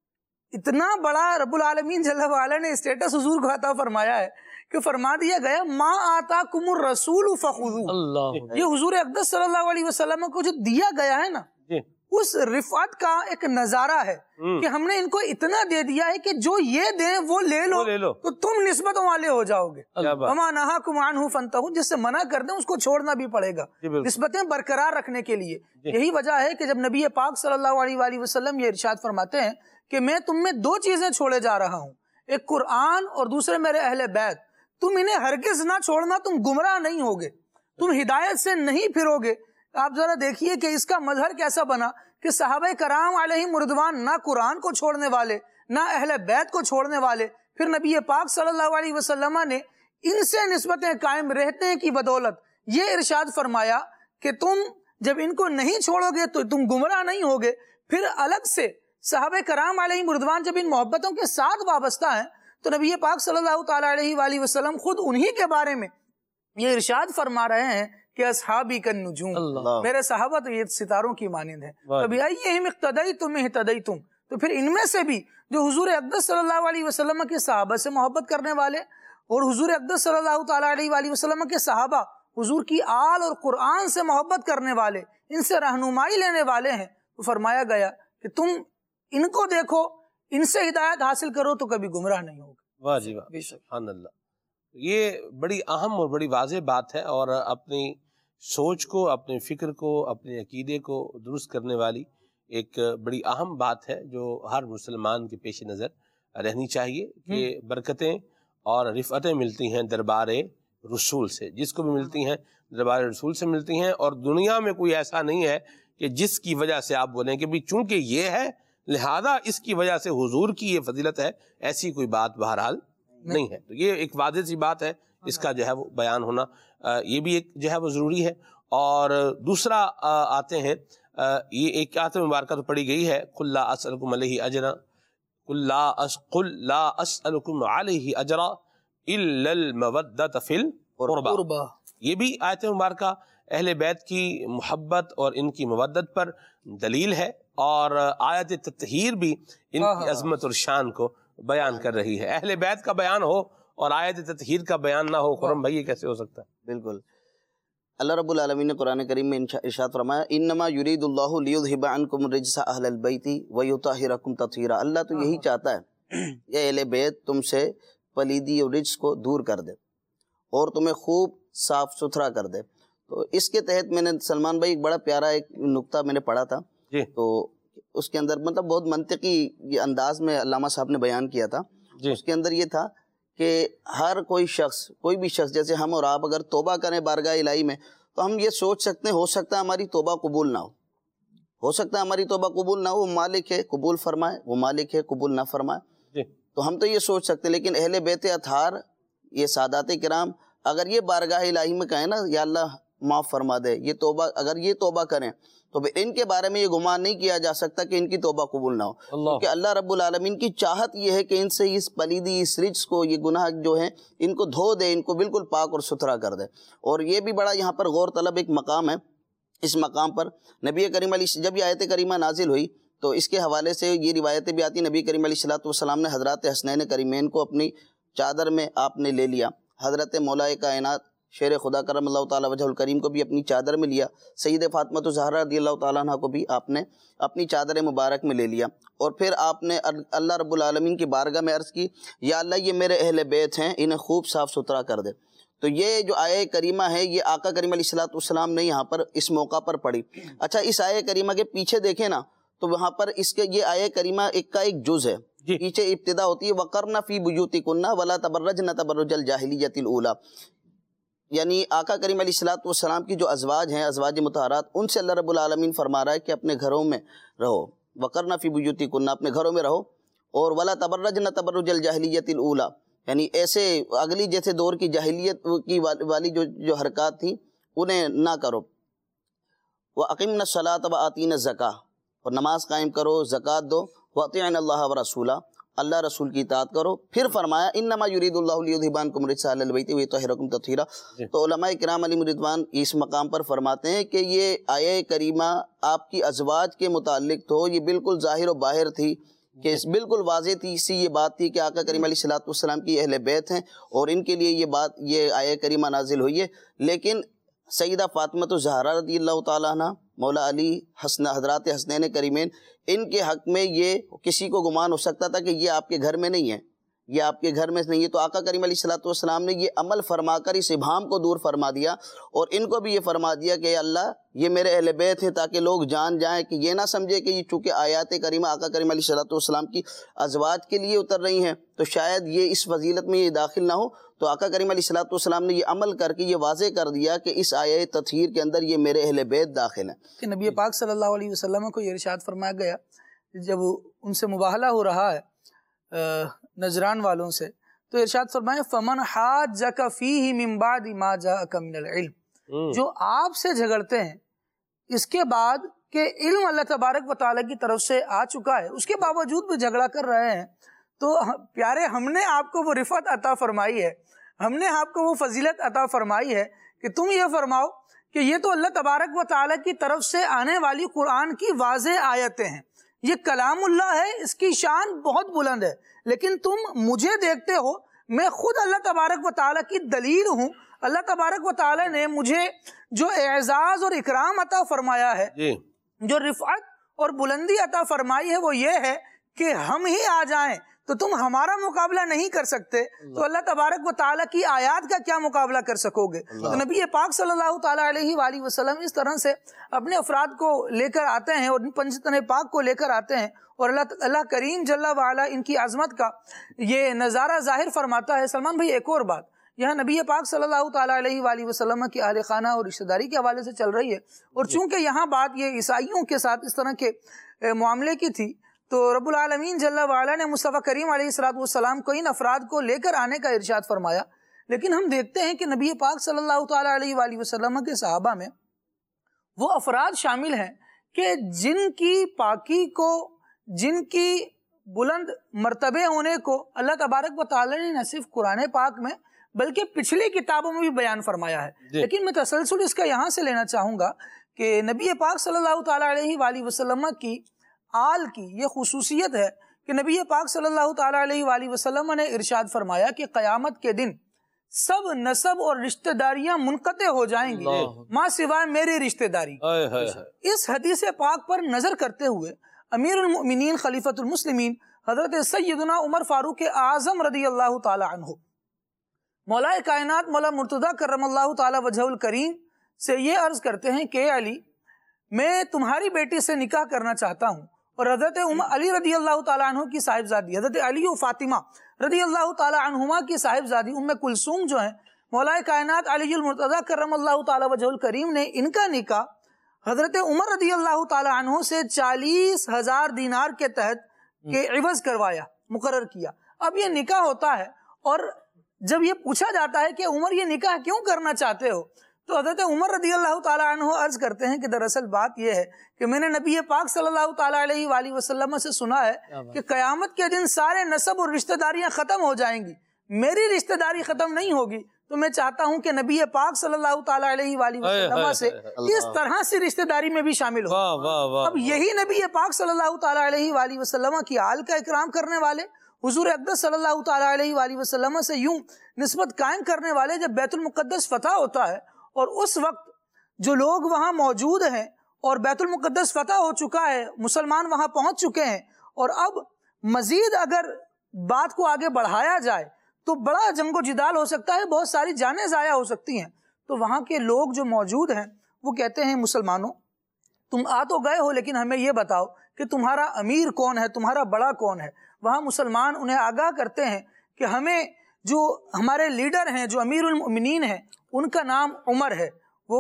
اتنا بڑا رب العالمین جل وعلا نے اسٹیٹس حضور کو عطا فرمایا ہے کہ فرما دیا گیا ما آتاکم الرسول فخذوہ۔ یہ حضور اقدس صلی اللہ علیہ وسلم کو جو دیا گیا ہے نا، اس رفعت کا ایک نظارہ ہے کہ ہم نے ان کو اتنا دے دیا ہے کہ جو یہ دیں وہ لے لو تو تم نسبتوں والے ہو جاؤ گے۔ وما نہاکم عنہ فانتہوا، جس سے منع کر دیں اس کو چھوڑنا بھی پڑے گا نسبتیں برقرار رکھنے کے لیے۔ یہی وجہ ہے کہ جب نبی پاک صلی اللہ علیہ وآلہ وسلم یہ ارشاد فرماتے ہیں کہ میں تم میں دو چیزیں چھوڑے جا رہا ہوں، ایک قرآن اور دوسرے میرے اہل بیت، تم انہیں ہرگز نہ چھوڑنا، تم گمراہ نہیں ہوگے، تم ہدایت سے نہیں پھرو گے۔ آپ ذرا دیکھیے کہ اس کا مظہر کیسا بنا کہ صحابہ کرام علیہ مردوان نہ قرآن کو چھوڑنے والے، نہ اہل بیت کو چھوڑنے والے، پھر نبی پاک صلی اللہ علیہ وسلم نے ان سے نسبتیں قائم رہنے کی بدولت یہ ارشاد فرمایا کہ تم جب ان کو نہیں چھوڑو گے تو تم گمراہ نہیں ہوگے۔ پھر الگ سے صحابہ کرام علیہ مردوان جب ان محبتوں کے ساتھ وابستہ ہیں تو نبی پاک صلی اللہ تعالیٰ علیہ وآلہ وسلم خود انہی کے بارے میں یہ ارشاد فرما رہے ہیں کہ اصحابی کالنجوم، میرے صحابہ تو یہ ستاروں کی مانند ہیں، فبأیہم اقتدیتم اہتدیتم۔ تو پھر ان میں سے بھی جو حضور اقدس صلی اللہ علیہ وسلم کے صحابہ سے محبت کرنے والے اور حضور اقدس صلی اللہ تعالیٰ علیہ وآلہ وسلم کے صحابہ حضور کی آل اور قرآن سے محبت کرنے والے، ان سے رہنمائی لینے والے ہیں، تو فرمایا گیا کہ تم ان کو دیکھو، ان سے ہدایت حاصل کرو تو کبھی گمراہ نہیں ہوگا۔ واہ جی واہ، سبحان اللہ۔ یہ بڑی اہم اور بڑی واضح بات ہے اور اپنی سوچ کو، اپنے فکر کو، اپنے عقیدے کو درست کرنے والی ایک بڑی اہم بات ہے جو ہر مسلمان کے پیش نظر رہنی چاہیے کہ برکتیں اور رفعتیں ملتی ہیں دربار رسول سے، جس کو بھی ملتی ہیں دربار رسول سے ملتی ہیں، اور دنیا میں کوئی ایسا نہیں ہے کہ جس کی وجہ سے آپ بولیں کہ بھی چونکہ یہ ہے لہذا اس کی وجہ سے حضور کی یہ فضیلت ہے، ایسی کوئی بات بہرحال نہیں ہے۔ تو یہ ایک واضح سی بات ہے، اس کا جو ہے وہ بیان ہونا یہ بھی ایک جو ہے وہ ضروری ہے۔ اور دوسرا آتے ہیں، یہ ایک آیت مبارکہ تو پڑھی گئی ہے، قل لا اسألکم علیہ اجرا، قل لا قل لا اسألکم علیہ اجرا الا المودۃ فی القربى۔ یہ بھی آیت مبارکہ اہل بیت کی محبت اور ان کی مودت پر دلیل ہے، اور آیت تطہیر بھی ان کی عظمت اور شان کو بیان کر رہی ہے۔ اہل بیت کا بیان ہو اور آیت تطہیر کا بیان نہ ہو، خرم بھائی یہ کیسے ہو سکتا ہے؟ بالکل، اللہ رب العالمین نے قرآن کریم میں ارشاد فرمایا انما یرید اللہ لیذھب عنکم الرجس اہل البیت ویطہرکم تطہیرا۔ اللہ تو یہی چاہتا ہے یہ اہل بیت تم سے پلیدی اور رجس کو دور کر دے اور تمہیں خوب صاف ستھرا کر دے۔ تو اس کے تحت میں نے سلمان بھائی ایک بڑا پیارا ایک نقطہ میں نے پڑھا تھا، تو اس کے اندر مطلب بہت منطقی انداز میں علامہ صاحب نے بیان کیا تھا۔ اس کے اندر یہ تھا کہ ہر کوئی شخص، کوئی بھی شخص، جیسے ہم اور آپ اگر توبہ کریں بارگاہ الہی میں تو ہم یہ سوچ سکتے ہیں ہو سکتا ہے ہماری توبہ قبول نہ ہو، ہو سکتا ہے ہماری توبہ قبول نہ ہو، وہ مالک ہے قبول فرمائے، وہ مالک ہے قبول نہ فرمائے. تو ہم تو یہ سوچ سکتے ہیں، لیکن اہل بیت اطہار یہ سادات کرام اگر یہ بارگاہ الہی میں کہیں نا یا اللہ معاف فرما دے، یہ توبہ اگر یہ توبہ کریں تو پھر ان کے بارے میں یہ گمان نہیں کیا جا سکتا کہ ان کی توبہ قبول نہ ہو، کیونکہ اللہ رب العالمین کی چاہت یہ ہے کہ ان سے اس پلیدی، اس رجس کو، یہ گناہ جو ہیں ان کو دھو دے، ان کو بالکل پاک اور ستھرا کر دے. اور یہ بھی بڑا یہاں پر غور طلب ایک مقام ہے. اس مقام پر نبی کریم علیہ جب یہ آیت کریمہ نازل ہوئی تو اس کے حوالے سے یہ روایتیں بھی آتی، نبی کریم علیہ الصلوۃ والسلام نے حضرات حسنین کریمین کو اپنی چادر میں آپ نے لے لیا، حضرت مولا کائنات شیر خدا کرم اللہ تعالیٰ وجہ الکریم کو بھی اپنی چادر میں لیا، سید فاطمہ الزہرا رضی اللہ تعالیٰ عنہ کو بھی آپ نے اپنی چادر مبارک میں لے لیا. اور پھر آپ نے اللہ رب العالمین کی بارگاہ میں عرض کی، یا اللہ یہ میرے اہل بیت ہیں، انہیں خوب صاف ستھرا کر دے. تو یہ جو آیہ کریمہ ہے یہ آقا کریم علیہ الصلوۃ والسلام نے یہاں پر اس موقع پر پڑھی. اچھا اس آیہ کریمہ کے پیچھے دیکھیں نا تو وہاں پر اس کے یہ آیہ کریمہ ایک کا ایک جز ہے. پیچھے ابتدا ہوتی ہے وَقَرْنَ فِي بُيُوتِكُنَّ وَلَا تَبَرَّجْنَ تَبَرُّجَ الْجَاهِلِيَّةِ الْأُولَى. یعنی آقا کریم علیہ الصلوۃ والسلام کی جو ازواج ہیں، ازواج مطہرات، ان سے اللہ رب العالمین فرما رہا ہے کہ اپنے گھروں میں رہو، وَقَرْنَ فِي بُيُوتِكُنَّ اپنے گھروں میں رہو، اور وَلَا تَبَرَّجْنَ تَبَرُّجَ الْجَاهِلِيَّةِ الْأُولَى یعنی ایسے اگلی جیسے دور کی جاہلیت کی والی جو جو حرکات تھیں انہیں نہ کرو. وَأَقِمْنَ الصَّلَاةَ وَآتِينَ الزَّكَاةَ اور نماز قائم کرو، زکوٰۃ دو. وَأَطِيعْنَ اللَّهَ وَرَسُولَهُ اللہ رسول کی اطاعت کرو. پھر فرمایا انما یرید اللہ لیذھب عنکم الرجس اہل البیت ویطہرکم تطہیرا. تو علماء کرام علیہم رضوان اس مقام پر فرماتے ہیں کہ یہ آیہ کریمہ آپ کی ازواج کے متعلق تو یہ بالکل ظاہر و باہر تھی، کہ بالکل واضح تھی سی یہ بات تھی کہ آقا کریم علیہ الصلوۃ والسلام کی اہل بیت ہیں اور ان کے لیے یہ بات یہ آیہ کریمہ نازل ہوئی ہے. لیکن سیدہ فاطمہ الزہرا رضی اللہ تعالیٰ عنہ، مولا علی، حسن حضرات حسنین کریمین، ان کے حق میں یہ کسی کو گمان ہو سکتا تھا کہ یہ آپ کے گھر میں نہیں ہے، یہ آپ کے گھر میں نہیں ہے. تو آقا کریم علیہ الصلوۃ والسلام نے یہ عمل فرما کر اس ابہام کو دور فرما دیا اور ان کو بھی یہ فرما دیا کہ اللہ یہ میرے اہل بیت ہیں، تاکہ لوگ جان جائیں کہ یہ نہ سمجھے کہ یہ چونکہ آیات کریمہ آقا کریم علیہ الصلوۃ والسلام کی ازواج کے لیے اتر رہی ہیں تو شاید یہ اس فضیلت میں یہ داخل نہ ہو. تو آقا کریم علیہ الصلوۃ والسلام نے یہ عمل کر کے یہ واضح کر دیا کہ اس آیہ تطہیر کے اندر یہ میرے اہل بیت داخل ہیں. کہ نبی پاک صلی اللہ علیہ وسلم کو یہ ارشاد فرمایا گیا جب ان سے مباہلہ ہو رہا ہے نجران والوں سے، تو ارشاد فرمایا فَمَنْ حَاجَّكَ فِيهِ مِنْ بَعْدِ مَا جَاءَكَ مِنَ الْعِلْمِ. جو آپ سے جھگڑتے ہیں اس کے بعد کہ علم اللہ تبارک و تعالیٰ کی طرف سے آ چکا ہے، اس کے باوجود بھی جھگڑا کر رہے ہیں، تو پیارے ہم نے آپ کو وہ رفعت عطا فرمائی ہے، ہم نے آپ کو وہ فضیلت عطا فرمائی ہے کہ تم یہ فرماؤ کہ یہ تو اللہ تبارک و تعالیٰ کی طرف سے آنے والی قرآن کی واضح آیتیں ہیں، یہ کلام اللہ ہے، اس کی شان بہت بلند ہے، لیکن تم مجھے دیکھتے ہو، میں خود اللہ تبارک و تعالیٰ کی دلیل ہوں. اللہ تبارک و تعالیٰ نے مجھے جو اعزاز اور اکرام عطا فرمایا ہے، جو رفعت اور بلندی عطا فرمائی ہے، وہ یہ ہے کہ ہم ہی آ جائیں تو تم ہمارا مقابلہ نہیں کر سکتے، تو اللہ تبارک و تعالیٰ کی آیات کا کیا مقابلہ کر سکو گے. تو نبی پاک صلی اللہ تعالیٰ علیہ وآلہ وسلم اس طرح سے اپنے افراد کو لے کر آتے ہیں اور پنجتن پاک کو لے کر آتے ہیں، اور اللہ اللہ کریم جل وعلا ان کی عظمت کا یہ نظارہ ظاہر فرماتا ہے. سلمان بھائی ایک اور بات یہاں نبی پاک صلی اللہ تعالیٰ علیہ وآلہ وسلم کی اہل خانہ اور رشتہ داری کے حوالے سے چل رہی ہے، اور چونکہ یہاں بات یہ عیسائیوں کے ساتھ اس طرح کے معاملے کی تھی، تو رب العالمین جل وعلا نے مصطفیٰ کریم علیہ الصلوۃ والسلام کو ان افراد کو لے کر آنے کا ارشاد فرمایا. لیکن ہم دیکھتے ہیں کہ نبی پاک صلی اللہ تعالیٰ علیہ وآلہ وسلم کے صحابہ میں وہ افراد شامل ہیں کہ جن کی پاکی کو، جن کی بلند مرتبے ہونے کو اللہ تبارک و تعالیٰ نے نہ صرف قرآن پاک میں بلکہ پچھلی کتابوں میں بھی بیان فرمایا ہے. لیکن میں تسلسل اس کا یہاں سے لینا چاہوں گا کہ نبی پاک صلی اللہ تعالیٰ علیہ وآلہ وسلم کی آل کی یہ خصوصیت ہے کہ نبی پاک صلی اللہ تعالیٰ علیہ وآلہ وسلم نے ارشاد فرمایا کہ قیامت کے دن سب نسب اور رشتہ داریاں منقطع ہو جائیں گی ماں سوائے میری رشتہ داری. اس حدیث پاک پر نظر کرتے ہوئے امیر المؤمنین خلیفۃ المسلمین حضرت سیدنا عمر فاروق اعظم رضی اللہ تعالی عنہ مولا کائنات مولا مرتضیٰ کرم اللہ تعالی وجہ الکریم سے یہ عرض کرتے ہیں کہ علی میں تمہاری بیٹی سے نکاح کرنا چاہتا ہوں، اور حضرت علی رضی اللہ تعالیٰ عنہ کی صاحبزادی حضرت علی و فاطمہ رضی اللہ تعالیٰ عنہما کی صاحبزادی ام کلثوم جو ہیں مولا کائنات علی المرتضیٰ کرم اللہ تعالی وجہ الکریم نے ان کا نکاح حضرت عمر رضی اللہ تعالی عنہ سے چالیس ہزار دینار کے تحت کے عوض کروایا، مقرر کیا۔ اب یہ نکاح ہوتا ہے، اور جب یہ پوچھا جاتا ہے کہ عمر یہ نکاح کیوں کرنا چاہتے ہو، تو حضرت عمر رضی اللہ تعالی عنہ عرض کرتے ہیں کہ دراصل بات یہ ہے کہ میں نے نبی پاک صلی اللہ تعالی علیہ وآلہ وسلم سے سنا ہے کہ قیامت کے دن سارے نسب اور رشتہ داریاں ختم ہو جائیں گی، میری رشتہ داری ختم نہیں ہوگی، تو میں چاہتا ہوں کہ نبی پاک صلی اللہ تعالی علیہ وآلہ وسلم سے اس طرح سے رشتہ داری میں بھی شامل ہو۔ اب یہی نبی پاک صلی اللہ تعالی علیہ وآلہ وسلم کی آل کا اکرام کرنے والے، حضور اقدس صلی اللہ تعالی علیہ وآلہ وسلم سے یوں نسبت قائم کرنے والے، جب بیت المقدس فتح ہوتا ہے اور اس وقت جو لوگ وہاں موجود ہیں اور بیت المقدس فتح ہو چکا ہے، مسلمان وہاں پہنچ چکے ہیں، اور اب مزید اگر بات کو آگے بڑھایا جائے تو بڑا جنگ و جدال ہو سکتا ہے، بہت ساری جانیں ضائع ہو سکتی ہیں۔ تو وہاں کے لوگ جو موجود ہیں وہ کہتے ہیں مسلمانوں تم آ تو گئے ہو، لیکن ہمیں یہ بتاؤ کہ تمہارا امیر کون ہے، تمہارا بڑا کون ہے۔ وہاں مسلمان انہیں آگاہ کرتے ہیں کہ ہمیں جو ہمارے لیڈر ہیں، جو امیر المؤمنین ہیں، ان کا نام عمر ہے۔ وہ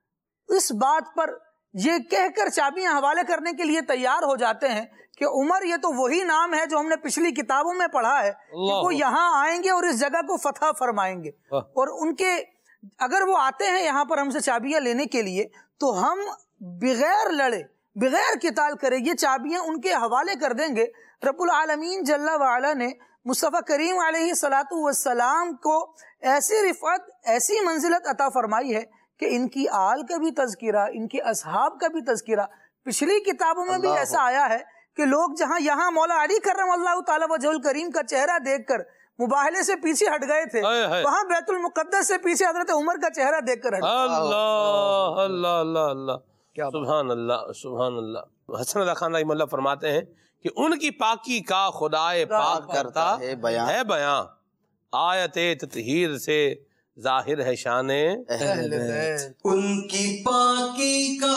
اس بات پر یہ کہہ کر چابیاں حوالے کرنے کے لیے تیار ہو جاتے ہیں کہ عمر یہ تو وہی نام ہے جو ہم نے پچھلی کتابوں میں پڑھا ہے کہ وہ یہاں آئیں گے اور اس جگہ کو فتح فرمائیں گے، اور ان کے اگر وہ آتے ہیں یہاں پر ہم سے چابیاں لینے کے لیے تو ہم بغیر لڑے، بغیر قتال کرے یہ چابیاں ان کے حوالے کر دیں گے۔ رب العالمین جل وعلا نے مصطفیٰ کریم علیہ الصلاۃ والسلام کو ایسی رفعت، ایسی منزلت عطا فرمائی ہے کہ ان کی آل کا بھی تذکرہ، ان کے اصحاب کا بھی تذکرہ پچھلی کتابوں میں بھی ایسا آیا ہے کہ لوگ جہاں یہاں مولا علی کرم اللہ تعالی وجہ الکریم کا چہرہ دیکھ کر مباہلے سے پیچھے ہٹ گئے تھے، وہاں بیت المقدس سے پیچھے حضرت عمر کا چہرہ دیکھ کر ہٹ گئے۔ اللہ اللہ اللہ اللہ، سبحان اللہ سبحان اللہ۔ حسن اللہ خان رحمہ اللہ فرماتے ہیں کہ ان کی پاکی کا خدائے پاک کرتا ہے بیاں، آیت تطہیر سے ظاہر ہے شان اہل بیت۔ ان کی پاکی کا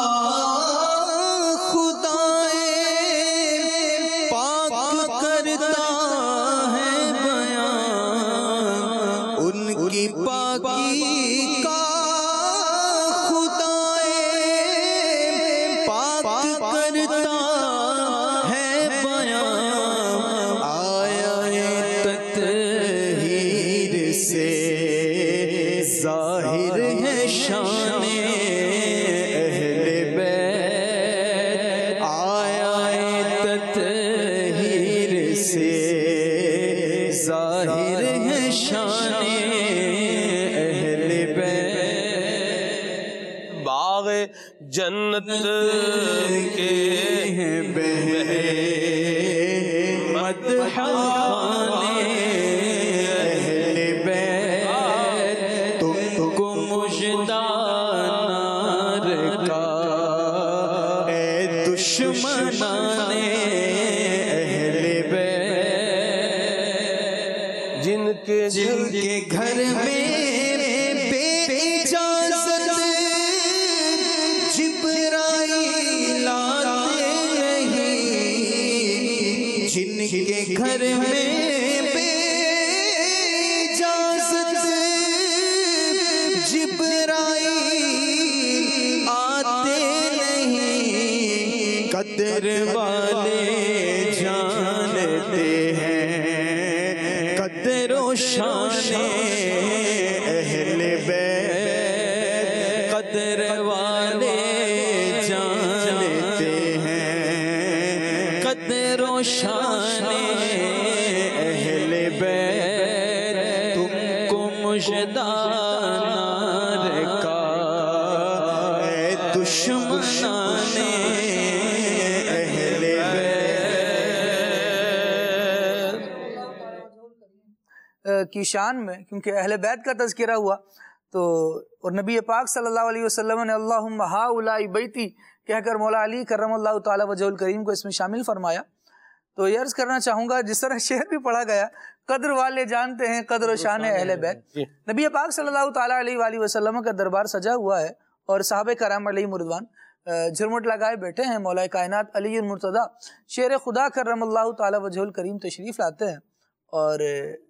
خدائے پاک کرتا ہے بیاں، ان کی پاکی کا خدائے پاک کرتا ہے بیاں، آیا تطہیر سے ظاہر ہے شان اہل بیت، آیا تطہیر سے ظاہر ہے شان اہل بیت، باغ جنت کے بہے مدحانے اہل بیت، تم کو مژدہ نار کا اے دشمنان اہل بیت، جن کے جن کے گھر میں بے اجازت جبرائیل آتے نہیں، جن کے گھر میں بے اجازت جبرائیل آتے نہیں، قدر والے جانتے ہیں قدر و شان اہل بیت، قدر والے جانتے ہیں قدر و شان اہل بیت، تم کو مژدہ نار کا اے دشمنان اہل بیت کی شان میں، کیونکہ اہل بیت کا تذکرہ ہوا تو اور نبی پاک صلی اللہ علیہ وسلم نے اللہم ہؤلاء بیتی کہہ کر مولا علی کرم اللہ تعالی وجہ الکریم کو اس میں شامل فرمایا۔ تو یہ عرض کرنا چاہوں گا جس طرح شعر بھی پڑھا گیا، قدر والے جانتے ہیں قدر و شان اہل بیت، نبی پاک صلی اللہ تعالی علیہ وآلہ وسلم کا دربار سجا ہوا ہے اور صحابہ کرام علیہ رضوان جھرمٹ لگائے بیٹھے ہیں۔ مولا کائنات علی المرتضیٰ شیر خدا کرم اللہ تعالی وجہ الکریم تشریف لاتے ہیں اور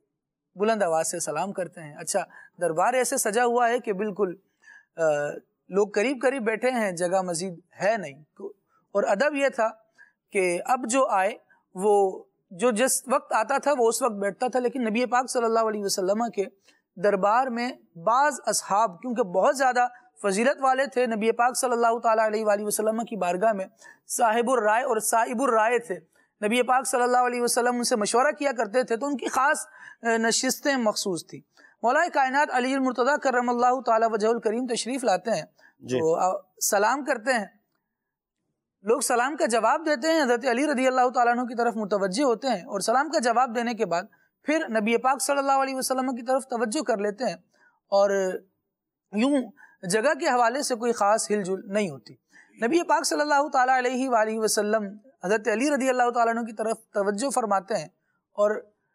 بلند آواز سے سلام کرتے ہیں۔ اچھا، دربار ایسے سجا ہوا ہے کہ بالکل لوگ قریب قریب بیٹھے ہیں، جگہ مزید ہے نہیں، اور ادب یہ تھا کہ اب جو آئے وہ جو جس وقت آتا تھا وہ اس وقت بیٹھتا تھا، لیکن نبی پاک صلی اللہ علیہ وسلم کے دربار میں بعض اصحاب کیونکہ بہت زیادہ فضیلت والے تھے، نبی پاک صلی اللہ تعالیٰ علیہ وآلہ وسلم کی بارگاہ میں صاحب الرائے اور صاحب الرائے تھے، نبی پاک صلی اللہ علیہ وسلم ان سے مشورہ کیا کرتے تھے، تو ان کی خاص نشستیں مخصوص تھیں۔ مولا کائنات علی المرتضیٰ کرم اللہ تعالیٰ وجہ الکریم تشریف لاتے ہیں تو سلام کرتے ہیں، لوگ سلام کا جواب دیتے ہیں، حضرت علی رضی اللہ تعالیٰ عنہ کی طرف متوجہ ہوتے ہیں اور سلام کا جواب دینے کے بعد پھر نبی پاک صلی اللہ علیہ وسلم کی طرف توجہ کر لیتے ہیں، اور یوں جگہ کے حوالے سے کوئی خاص ہل جل نہیں ہوتی۔ نبی پاک صلی اللہ تعالیٰ علیہ وآلہ وسلم حضرت علی رضی اللہ تعالیٰ عنہ کی طرف توجہ فرماتے ہیں، اور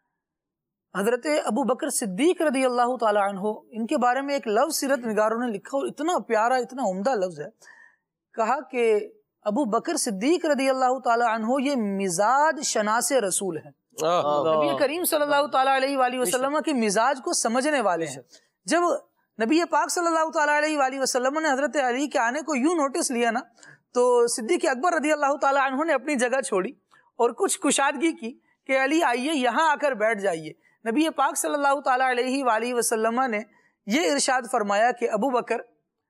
حضرت ابو بکر صدیق رضی اللہ تعالیٰ عنہ ان کے بارے میں ایک لفظ سیرت نگاروں نے لکھا، اور اتنا پیارا اتنا عمدہ لفظ ہے، کہا کہ ابو بکر صدیق رضی اللہ تعالیٰ عنہ یہ مزاج شناس رسول ہیں، نبی کریم صلی اللہ تعالیٰ علیہ وآلہ وسلم کے مزاج کو سمجھنے والے ہیں۔ جب نبی پاک صلی اللہ تعالیٰ علیہ وآلہ وسلم نے حضرت علی کے آنے کو یوں نوٹس لیا نا، تو صدیق اکبر رضی اللہ تعالیٰ عنہ نے اپنی جگہ چھوڑی اور کچھ کشادگی کی کہ علی آئیے یہاں آ کر بیٹھ جائیے۔ نبی پاک صلی اللہ تعالیٰ علیہ وآلہ وسلم نے یہ ارشاد فرمایا کہ ابو بکر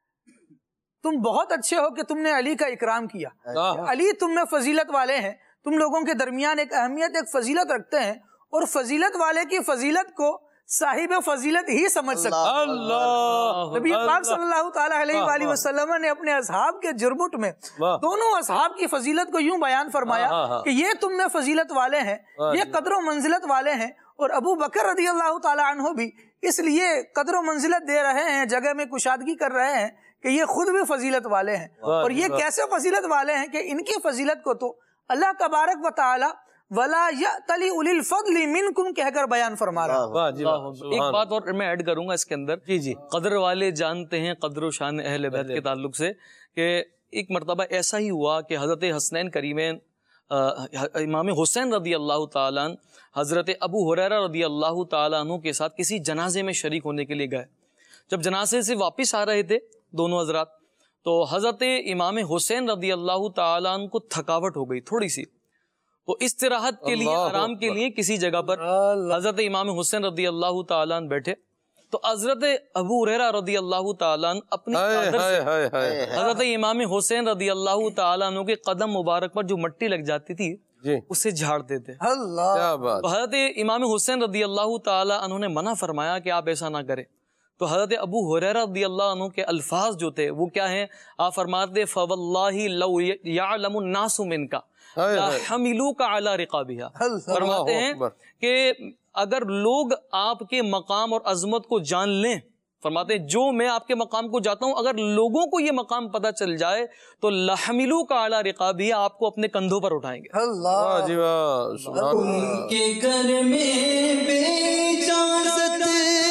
تم بہت اچھے ہو کہ تم نے علی کا اکرام کیا، علی تم میں فضیلت والے ہیں، تم لوگوں کے درمیان ایک اہمیت ایک فضیلت رکھتے ہیں، اور فضیلت والے کی فضیلت کو صاحب فضیلت ہی سمجھ سکتا ہے۔ نبی پاک صلی اللہ تعالیٰ علیہ وآلہ وسلم نے اپنے اصحاب کے جرمٹ میں دونوں اصحاب کی فضیلت کو یوں بیان فرمایا کہ یہ تم میں فضیلت والے ہیں، یہ قدر و منزلت والے ہیں، اور ابو بکر رضی اللہ تعالیٰ عنہ بھی اس لیے قدر و منزلت دے رہے ہیں، جگہ میں کشادگی کر رہے ہیں کہ یہ خود بھی فضیلت والے ہیں، اور یہ کیسے فضیلت والے ہیں کہ ان کی فضیلت کو تو اللہ تبارک و تعالی وَلَا يَأْتَلِ أُولِي الْفَضْلِ مِنْكُمْ کہہ کر بیان فرما رہا ہے۔ ایک بات اور میں ایڈ کروں گا اس کے اندر، جی جی قدر والے جانتے ہیں قدر و شان اہل بیت کے تعلق سے، کہ ایک مرتبہ ایسا ہی ہوا کہ حضرت حسنین کریمین امام حسین رضی اللہ تعالیٰ عنہ حضرت ابو ہریرہ رضی اللہ تعالیٰ عنہ کے ساتھ کسی جنازے میں شریک ہونے کے لیے گئے۔ جب جنازے سے واپس آ رہے تھے دونوں حضرات، تو حضرت امام حسین رضی اللہ تعالیٰ عنہ کو تھکاوٹ ہو گئی تھوڑی سی، تو استراحت کے لیے آرام کے لیے کسی جگہ پر حضرت امام حسین رضی اللہ تعالیٰ عنہ بیٹھے، تو حضرت ابو ہریرہ رضی اللہ تعالیٰ عنہ اپنی چادر سے حضرت امام حسین رضی اللہ تعالیٰ عنہ کے قدم مبارک پر جو مٹی لگ جاتی تھی اسے جھاڑتے تھے۔ تو حضرت امام حسین رضی اللہ تعالیٰ عنہ نے منع فرمایا کہ آپ ایسا نہ کریں، تو حضرت ابو ہریرہ رضی اللہ عنہ کے الفاظ جو تھے وہ کیا ہیں، آپ فرماتے فواللہ لو یعلم الناس منکا لحملوک علی رقابہا، فرماتے ہیں کہ اگر لوگ آپ کے مقام اور عظمت کو جان لیں، فرماتے ہیں جو میں آپ کے مقام کو جاتا ہوں اگر لوگوں کو یہ مقام پتہ چل جائے تو لحملوک علی رقابہا، آپ کو اپنے کندھوں پر اٹھائیں گے۔ اللہ جی واہ، سبحان اللہ۔ کے گھر میں بے اجازت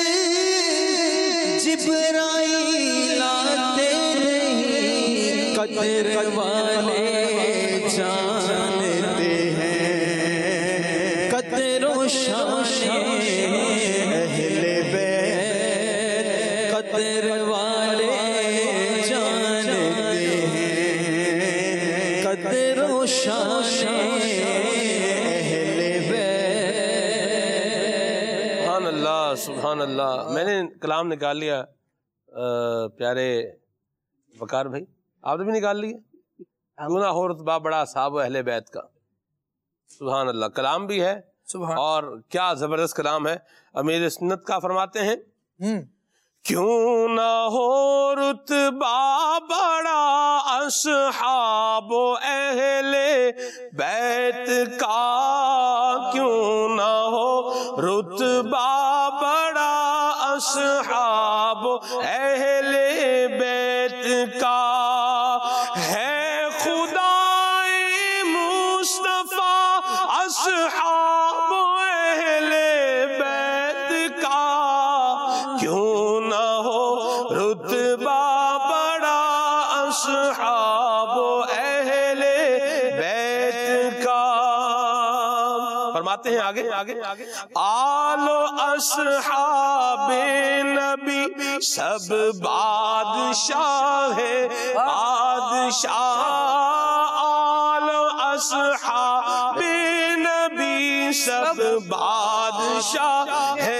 جبرائیل آتے نہیں، قدر والے جانتے ہیں قدر و شان اہل بیت، قدر والے جانتے ہیں قدر و شان اہل بیت۔ سبحان اللہ سبحان اللہ۔ میں نے کلام نکال لیا پیارے وقار بھائی، آپ نے بھی نکال لیا، کیوں نہ ہو رتبہ بڑا صاحب اہل بیت کا۔ سبحان اللہ، کلام بھی ہے اور کیا زبردست کلام ہے۔ امیر سنت کا فرماتے ہیں کیوں نہ ہو رتبہ بڑا اصحاب اہل بیت کا، کیوں نہ ہو رتبہ بڑا اصحاب اہل بیت کا، ہے خدائے مصطفیٰ اصحاب اہل بیت کا، کیوں نہ ہو رتبہ بڑا اصحاب اہل بیت کا۔ फरमाते हैं आगे आगे आलो असहाब नबी सब बादशाह है बादशाह आलो असहाब नबी सब बादशाह है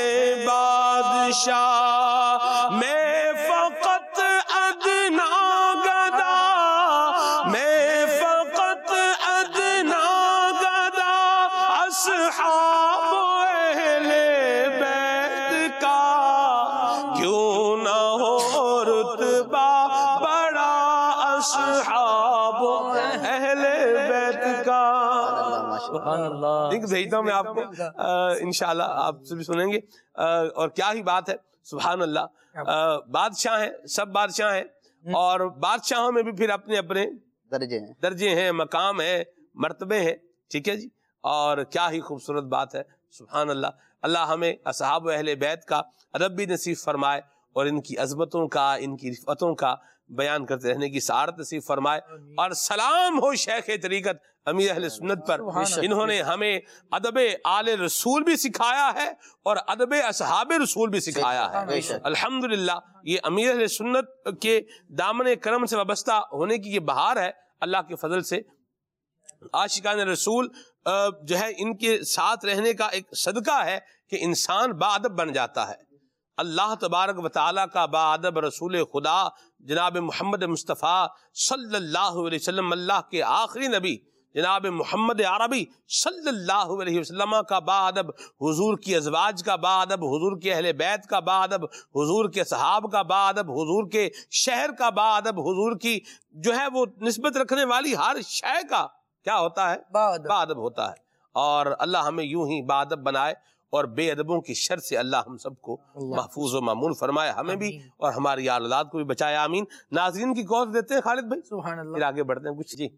बादशाह मैं फकत अदना गदा मैं फकत अदना गदा असहाब अहले बैत का क्यों न हो रुतबा बड़ा असहाब अहले बैत का। लिंक भेजता हूं मैं आपको, इंशाल्लाह आपसे भी सुनेंगे। आ, और क्या ही बात है, सुभान अल्लाह। बादशाह हैं, सब बादशाह हैं, और बादशाहों में भी फिर अपने अपने दर्जे हैं दर्जे हैं, मकाम है, मर्तबे हैं। ठीक है जी, और क्या ही खूबसूरत बात है, सुभान अल्लाह। अल्लाह हमें असहाब अहले बैत का अदब भी नसीब फरमाए और इनकी अजमतों का, इनकी रिफ़तों का बयान करते रहने की सआदत नसीब फरमाए। और सलाम हो शेख तरीक़त अमीर अहले सुन्नत पर, इन्होंने हमें अदब आले रसूल भी सिखाया है और अदब असहाब रसूल भी सिखाया है। अल्हम्दुलिल्लाह, ये अमीर अहले सुन्नत के दामन करम से वाबस्ता होने की ये बहार है अल्लाह के फजल से। आशिकान रसूल जो है, इनके साथ रहने का एक सदका है कि इंसान बाअदब बन जाता है। अल्लाह तबारक व तआला का बाअदब रसूल खुदा जनाब मोहम्मद मुस्तफ़ा सल्लल्लाहु अलैहि वसल्लम, अल्लाह के आखिरी नबी जनाब मोहम्मद अरबी सल्लल्लाहु अलैहि वसल्लम का बाअदब, हुजूर की अज़वाज का बाअदब, हुजूर के अहले बैत का बाअदब, हुजूर के सहाब का बाअदब, हुजूर के शहर का बाअदब, हुजूर की जो है वो निस्बत रखने वाली हर शय का क्या होता है, बाअदब होता है। और अल्लाह हमें यूं ही बाअदब बनाए और बेअदबों की शर से अल्लाह हम सबको महफूज व मामून फरमाए, हमें भी और हमारी औलाद को भी बचाए, आमीन। नाज़रीन की गौर देते हैं खालिद भाई, सुभान अल्लाह, फिर आगे बढ़ते हैं कुछ। जी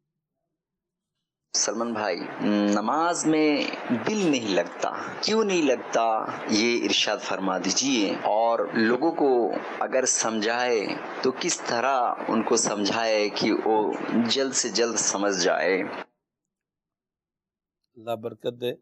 सलमान भाई, नमाज में दिल नहीं लगता, क्यों नहीं लगता, ये इरशाद फरमा दीजिए। और लोगों को अगर समझाए तो किस तरह उनको समझाए कि वो जल्द से जल्द समझ जाए। अल्लाह बरकत दे।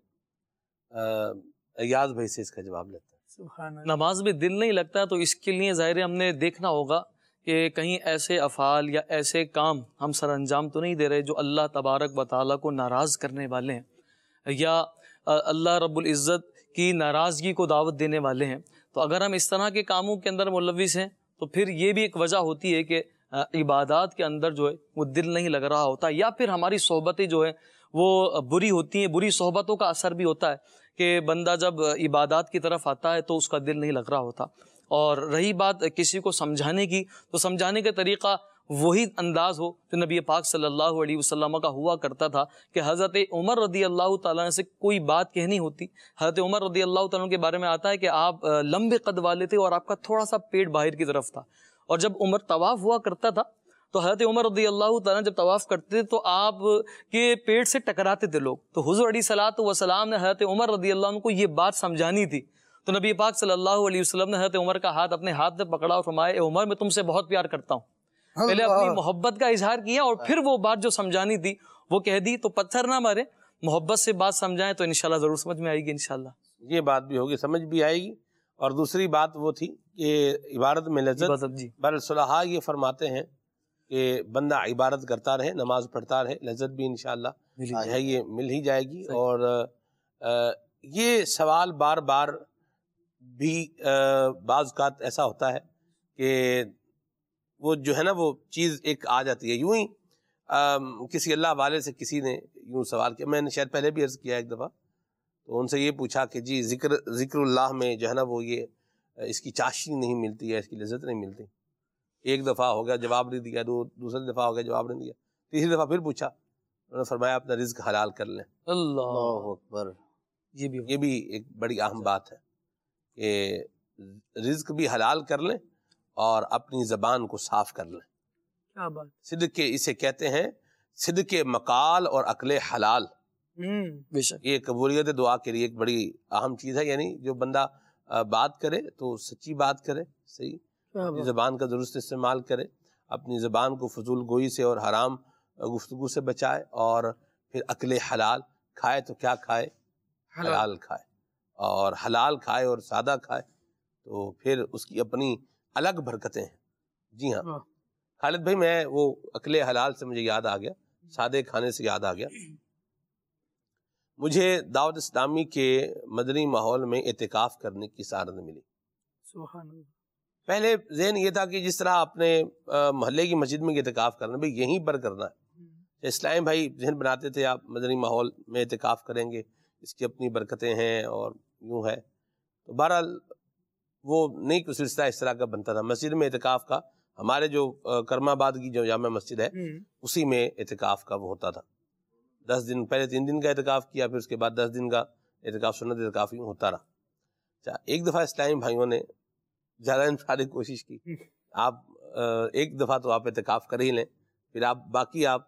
अयाज भाई से इसका जवाब लेते हैं। नमाज में दिल नहीं लगता तो इसके लिए ज़ाहिर है हमने देखना होगा कि कहीं ऐसे अफ़ाल या ऐसे काम हम सर अंजाम तो नहीं दे रहे जो अल्लाह तबारक व तआला को नाराज़ करने वाले हैं, या अल्लाह रब्बुल इज़्ज़त की नाराज़गी को दावत देने वाले हैं। तो अगर हम इस तरह के कामों के अंदर मुलव्विस हैं तो फिर ये भी एक वजह होती है कि इबादत के अंदर जो है वो दिल नहीं लग रहा होता, या फिर हमारी सोहबतें जो है वो बुरी होती हैं। बुरी सोहबतों का असर भी होता है कि बंदा जब इबादत की तरफ आता है तो उसका दिल नहीं लग रहा होता। और रही बात किसी को समझाने की, तो समझाने का तरीक़ा वही अंदाज़ हो जो नबी पाक सल्लल्लाहु अलैहि वसल्लम का हुआ करता था कि हज़रत उमर रदी अल्लाह ताला से कोई बात कहनी होती, हज़रत उमर रदी अल्लाह ताला के बारे में आता है कि आप लंबे कद वाले थे और आपका थोड़ा सा पेट बाहर की तरफ था। और जब उमर तवाफ़ हुआ करता था तो हज़रत उमर रदी अल्लाह ताला जब तवाफ़ करते थे तो आप के पेट से टकराते थे लोग। तो हुज़ूर अलैहिस्सलातु वस्सलाम ने हज़रत उमर रदी अल्लाह को ये बात समझानी थी, तो नबी पाक सल्लल्लाहु अलैहि वसल्लम ने हज़रत उमर का हाथ अपने हाथ में पकड़ा और फरमाया, ए उमर, मैं तुमसे बहुत प्यार करता हूँ। पहले अपनी मोहब्बत का इजहार किया और फिर वो बात जो समझानी थी वो कह दी। तो पत्थर ना मारे, मोहब्बत से बात समझाएं तो इंशाल्लाह ज़रूर समझ में आएगी। इंशाल्लाह ये बात भी होगी, समझ भी आएगी। और दूसरी बात वो थी कि इबारत में लज़्ज़त, बरसुलहा ये फरमाते हैं कि बंदा इबारत करता रहे, नमाज पढ़ता रहे, लज़्ज़त भी इंशाअल्लाह है ये मिल ही जाएगी। और आ, ये सवाल बार बार भी बाज़ ऐसा होता है कि वो जो है ना वो चीज़ एक आ जाती है यूं ही। आ, किसी अल्लाह वाले से किसी ने यूं सवाल किया, मैंने शायद पहले भी अर्ज़ किया एक दफ़ा, तो उनसे ये पूछा कि जी ज़िक्र ज़िक्रुल्लाह में जो है ना वो ये इसकी चाशी नहीं मिलती है, इसकी लज़्ज़त नहीं मिलती। एक दफ़ा हो गया जवाब नहीं दिया, दो दूसरी दफ़ा हो गया जवाब नहीं दिया, तीसरी दफ़ा फिर पूछा, उन्होंने फरमाया अपना रिज़्क़ हलाल कर लें। अल्लाह अकबर। ये भी ये भी एक बड़ी अहम बात है कि रिज़्क़ भी हलाल कर लें और अपनी ज़बान को साफ कर लें। क्या बात। सिद्क़ इसे कहते हैं, सिद्क़ मकाल और अक्ल हलाल। बेशक ये कबूलियत दुआ के लिए एक बड़ी अहम चीज़ है। यानी जो बंदा बात करे तो सच्ची बात करे, सही, अपनी ज़बान का दुरुस्त इस्तेमाल करे, अपनी ज़बान को फजूल गोई से और हराम गुफ्तगू से बचाए, और फिर अक्ल हलाल खाए तो क्या खाए, حلال کھائے، اور حلال کھائے اور سادہ کھائے تو پھر اس کی اپنی الگ برکتیں ہیں۔ جی ہاں خالد بھائی، میں وہ اکلے حلال سے مجھے یاد آ گیا، سادے کھانے سے یاد آ گیا، مجھے دعوت اسلامی کے مدنی ماحول میں اعتکاف کرنے کی سعادت ملی۔ سبحان اللہ۔ پہلے ذہن یہ تھا کہ جس طرح اپنے محلے کی مسجد میں اعتکاف کرنا، بھائی یہیں پر کرنا ہے۔ اسلام بھائی ذہن بناتے تھے آپ مدنی ماحول میں اعتکاف کریں گے، اس کی اپنی برکتیں ہیں اور یوں ہے، تو بہرحال وہ نہیں کوئی سلسلہ اس طرح کا بنتا تھا۔ مسجد میں اعتکاف کا ہمارے جو کرم آباد کی جو جامع مسجد ہے اسی میں اعتکاف کا وہ ہوتا تھا، دس دن پہلے تین دن کا اعتکاف کیا، پھر اس کے بعد دس دن کا اعتکاف سنت اعتکاف یوں ہوتا رہا۔ اچھا، ایک دفعہ اسلامی بھائیوں نے زیادہ انفرادی کوشش کی، آپ ایک دفعہ تو آپ اعتکاف کر ہی لیں، پھر آپ باقی آپ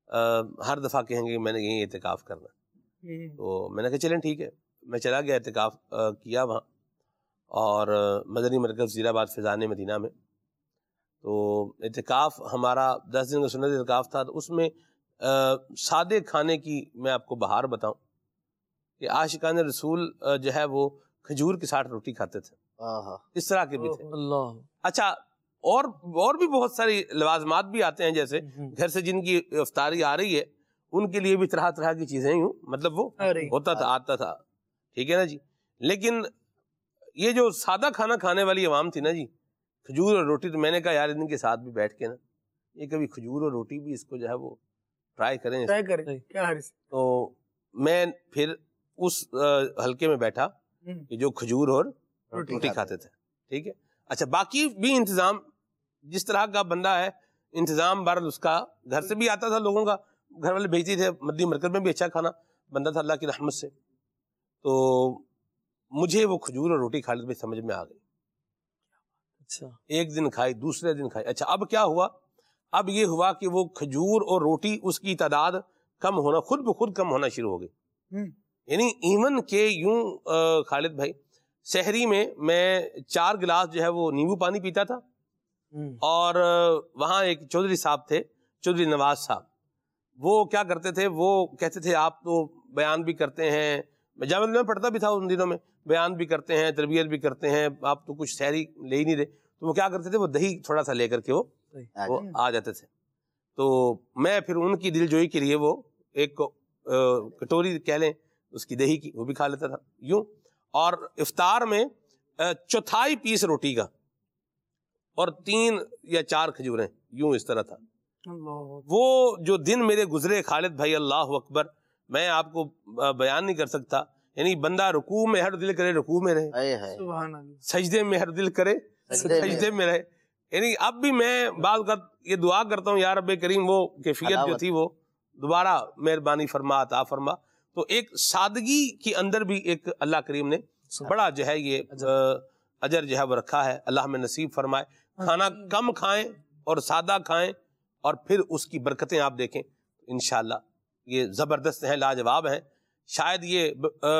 ہر دفعہ کہیں گے میں نے یہیں اعتکاف کرنا، تو میں نے کہا چلیں ٹھیک ہے، میں چلا گیا اعتکاف کیا وہاں، اور مدنی مرکز وزیر آباد فیضان مدینہ میں۔ تو اعتکاف ہمارا دس دن کا سنت اعتکاف تھا، تو اس میں سادے کھانے کی میں آپ کو بہار بتاؤں کہ عاشقان رسول جو ہے وہ کھجور کے ساتھ روٹی کھاتے تھے، اس طرح کے بھی تھے۔ اللہ اچھا، اور اور بھی بہت ساری لوازمات بھی آتے ہیں، جیسے گھر سے جن کی افطاری آ رہی ہے ان کے لیے بھی طرح طرح کی چیزیں یوں مطلب وہ ہوتا تھا، آتا تھا، ٹھیک ہے نا جی۔ لیکن یہ جو سادہ کھانا کھانے والی عوام تھی نا جی، کھجور اور روٹی، تو میں نے کہا یار ان کے ساتھ بھی بیٹھ کے نا یہ کبھی کھجور اور روٹی بھی اس کو جو ہے وہ ٹرائی کریں ٹرائی کریں کیا حرج۔ تو میں پھر اس حلقے میں بیٹھا کہ جو کھجور اور روٹی کھاتے تھے، ٹھیک ہے۔ اچھا، باقی بھی انتظام جس طرح کا بندہ ہے انتظام بہرحال اس کا گھر سے بھی آتا تھا، لوگوں کا گھر والے بھیجتے تھے، مدنی مرکز میں بھی اچھا کھانا بندہ تھا اللہ کی رحمت سے، تو مجھے وہ کھجور اور روٹی خالد میں سمجھ میں آ گئی۔ اچھا، ایک دن کھائی، دوسرے دن کھائی۔ اچھا، اب کیا ہوا؟ اب یہ ہوا کہ وہ کھجور اور روٹی اس کی تعداد کم ہونا، خود بخود کم ہونا شروع ہو گئی، یعنی ایون کہ یوں خالد بھائی سحری میں میں چار گلاس جو ہے وہ نیمبو پانی پیتا تھا، اور وہاں ایک چودھری صاحب تھے، چودھری نواز صاحب، وہ کیا کرتے تھے، وہ کہتے تھے آپ تو بیان بھی کرتے ہیں، میں جامعہ میں پڑھتا بھی تھا ان دنوں میں، بیان بھی کرتے ہیں، تربیت بھی کرتے ہیں، آپ تو کچھ سحری لے ہی نہیں رہے، تو وہ کیا کرتے تھے، وہ دہی تھوڑا سا لے کر کے وہ وہ آ جاتے تھے، تو میں پھر ان کی دل جوئی کے لیے وہ ایک کٹوری کہہ لیں اس کی دہی کی وہ بھی کھا لیتا تھا یوں، اور افطار میں چوتھائی پیس روٹی کا اور تین یا چار کھجوریں یوں، اس طرح تھا۔ وہ جو دن میرے گزرے خالد بھائی، اللہ اکبر، میں آپ کو بیان نہیں کر سکتا، یعنی بندہ رکوع میں ہر دل کرے رکوع میں رہے، سجدے میں ہر دل کرے سجدے میں رہے، یعنی اب بھی میں بعض اوقات یہ دعا کرتا ہوں یا رب کریم وہ کیفیت جو تھی وہ دوبارہ مہربانی فرما، عطا فرما۔ تو ایک سادگی کے اندر بھی ایک اللہ کریم نے بڑا جو ہے یہ اجر جو ہے وہ رکھا ہے، اللہ میں نصیب فرمائے۔ کھانا کم کھائیں اور سادہ کھائیں، اور پھر اس کی برکتیں آپ دیکھیں انشاءاللہ یہ زبردست ہیں، لاجواب ہیں۔ شاید یہ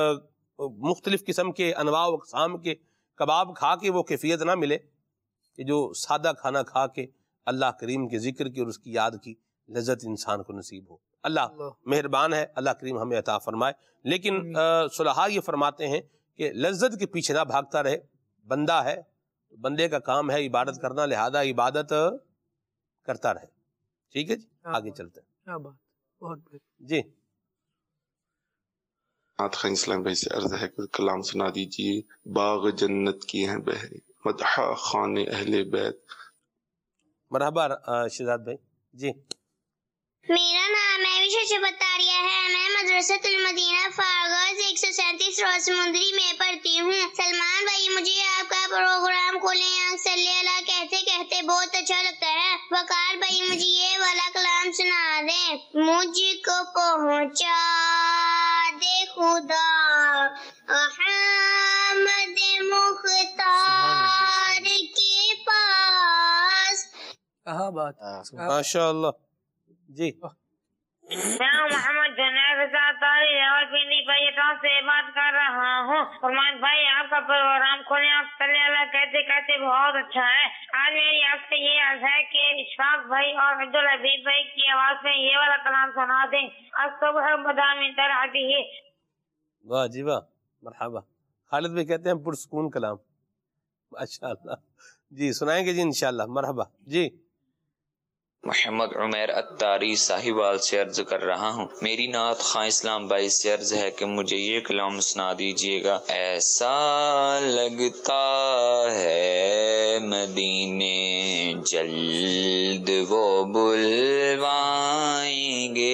مختلف قسم کے انواع و اقسام کے کباب کھا کے وہ کیفیت نہ ملے کہ جو سادہ کھانا کھا کے اللہ کریم کے ذکر کی اور اس کی یاد کی لذت انسان کو نصیب ہو۔ اللہ مہربان ہے، اللہ کریم ہمیں عطا فرمائے۔ لیکن صلحاء یہ فرماتے ہیں کہ لذت کے پیچھے نہ بھاگتا رہے، بندہ ہے، بندے کا کام ہے عبادت کرنا، لہذا عبادت کرتا رہے۔ ٹھیک ہے جی، آگے چلتے ہیں۔ کیا بات، بہت بہتر جی۔ خان اسلام بھائی سے عرض ہے کہ کلام سنا دیجئے، باغ جنت کی ہیں بہریں، مدح خان اہل بیت۔ مرحبا شہزاد بھائی۔ جی، میرا نام ہے وشا شبتاریہ ہے، میں مدرسۃ المدینہ فارغاز ایک سو سینتیس روز سمندری میں پڑھتی ہوں۔ سلمان بھائی، مجھے آپ کا پروگرام کھولیں آنکھ صلی اللہ کہتے کہتے بہت اچھا لگتا ہے۔ وقار بھائی، مجھے یہ والا کلام سنا دیں۔ مجھ کو پہنچا دے خدا احمد مختار کے پاس۔ کہاں بات، ماشاء اللہ۔ جی، میں محمد جنید ساتاری راول پنڈی پریٹوں سے بات کر رہا ہوں۔ فرمان بھائی، آپ کا پروگرام کھولے آپ صلی اللہ کہتے کہتے بہت اچھا ہے۔ آج میری آپ سے یہ عرض ہے کہ اشفاق بھائی اور عبدالحبیب بھائی کی آواز میں یہ والا کلام سنا دیں۔ الصبح بدا من طلعته۔ واہ جی واہ، مرحبا. خالد بھائی کہتے ہیں پرسکون کلام. ماشاء اللہ. جی سنائیں گے جی انشاءاللہ. مرحبا. جی محمد عمیر اتاری ساہیوال سے عرض کر رہا ہوں. میری نعت خواں اسلام بھائی سے عرض ہے کہ مجھے یہ کلام سنا دیجیے گا. ایسا لگتا ہے مدینے جلد وہ بلوائیں گے.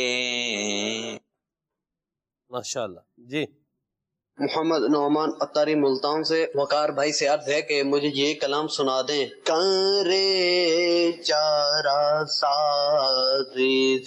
ماشاءاللہ. جی محمد نعمان اتاری ملتان سے وقار بھائی سے عرض ہے کہ مجھے یہ کلام سنا دیں. کرے چارہ سازی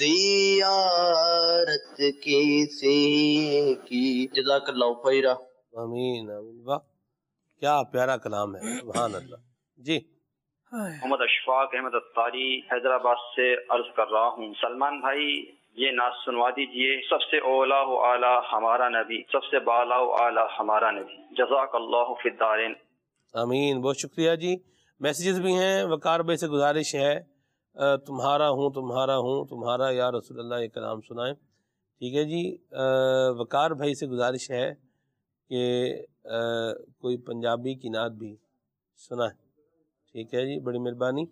زیارت کسی کی. جزاک اللہ خیرہ. آمین آمین. واہ کیا پیارا کلام ہے. سبحان اللہ. جی محمد اشفاق احمد اتاری حیدرآباد سے عرض کر رہا ہوں. سلمان بھائی یہ نعت سنوا دیجئے. سب سے اولا و اعلیٰ ہمارا نبی، سب سے بالا و اعلیٰ ہمارا نبی. جزاک اللہ فی الدارین. آمین. بہت شکریہ جی. میسیجز بھی ہیں. وقار بھائی سے گزارش ہے تمہارا ہوں تمہارا ہوں تمہارا یا رسول اللہ یہ کلام سنائیں. ٹھیک ہے جی. وقار بھائی سے گزارش ہے کہ کوئی پنجابی کی نعت بھی سنائیں. ٹھیک ہے جی، بڑی مہربانی.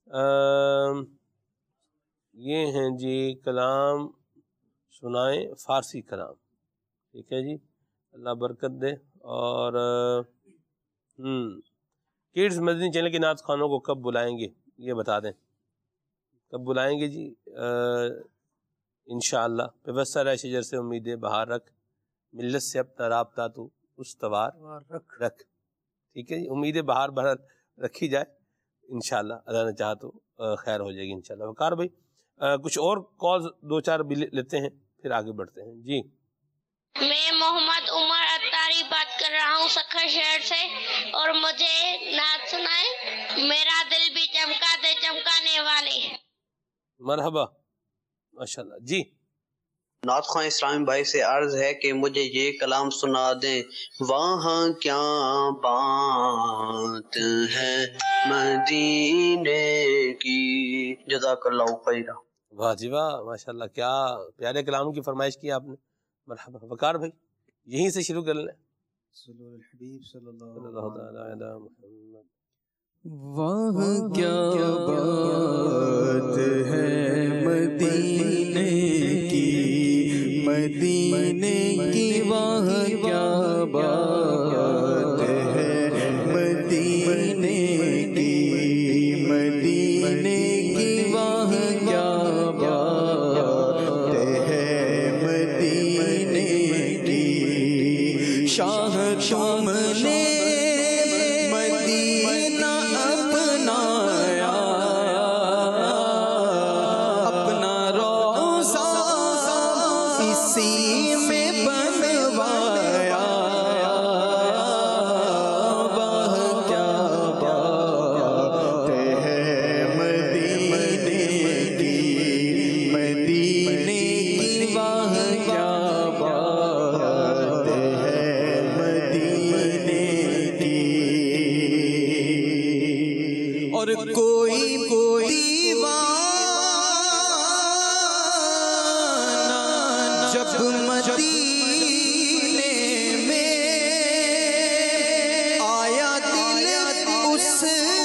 یہ ہیں جی کلام سنائیں فارسی کلام. ٹھیک ہے جی، اللہ برکت دے. اور ہم کڈز مدنی چینل کے نعت خوانوں کو کب بلائیں گے یہ بتا دیں. کب بلائیں گے جی؟ انشاءاللہ. پیوستہ رہ شجر سے امید بہار رکھ، ملت سے اپنا رابطہ تو استوار رکھ رکھ. ٹھیک ہے جی، امید بہار بہر رکھی جائے انشاءاللہ. اللہ نے چاہا تو خیر ہو جائے گی انشاءاللہ. وقار بھائی کچھ اور کالز دو چار بھی لیتے ہیں پھر آگے بڑھتے ہیں. جی میں محمد عمر اتاری بات کر رہا ہوں سکھر شہر سے، اور مجھے نعت سنائے میرا دل بھی چمکا دے چمکانے والے. مرحبا. ماشاءاللہ. جی نعت خواں اسلامی بھائی سے عرض ہے کہ مجھے یہ کلام سنا دیں. وہاں کیا بات ہے مدینے کی. جزاک اللہ خیرہ. واہ جی واہ، ماشاءاللہ کیا پیارے کلام کی فرمائش کی آپ نے. مرحبا. وقار بھائی یہیں سے شروع کر لیں. صلی اللہ الحبیب صلی اللہ تعالی علی محمد. وہاں کیا بات ہے مدینے کی، مدینے کی وہاں کیا بات ہے مدینے کی، مدینے کی وہاں کیا بات ہے مدینے کی. شاہ تم نے مدینہ اپنایا، اپنا روضہ اسی میں بنوایا. وہ کیا بات ہے مدینے کی، مدینے کی وہ کیا بات ہے مدینے کی. اور کوئی کوئی جب مدینے میں آیا دل اس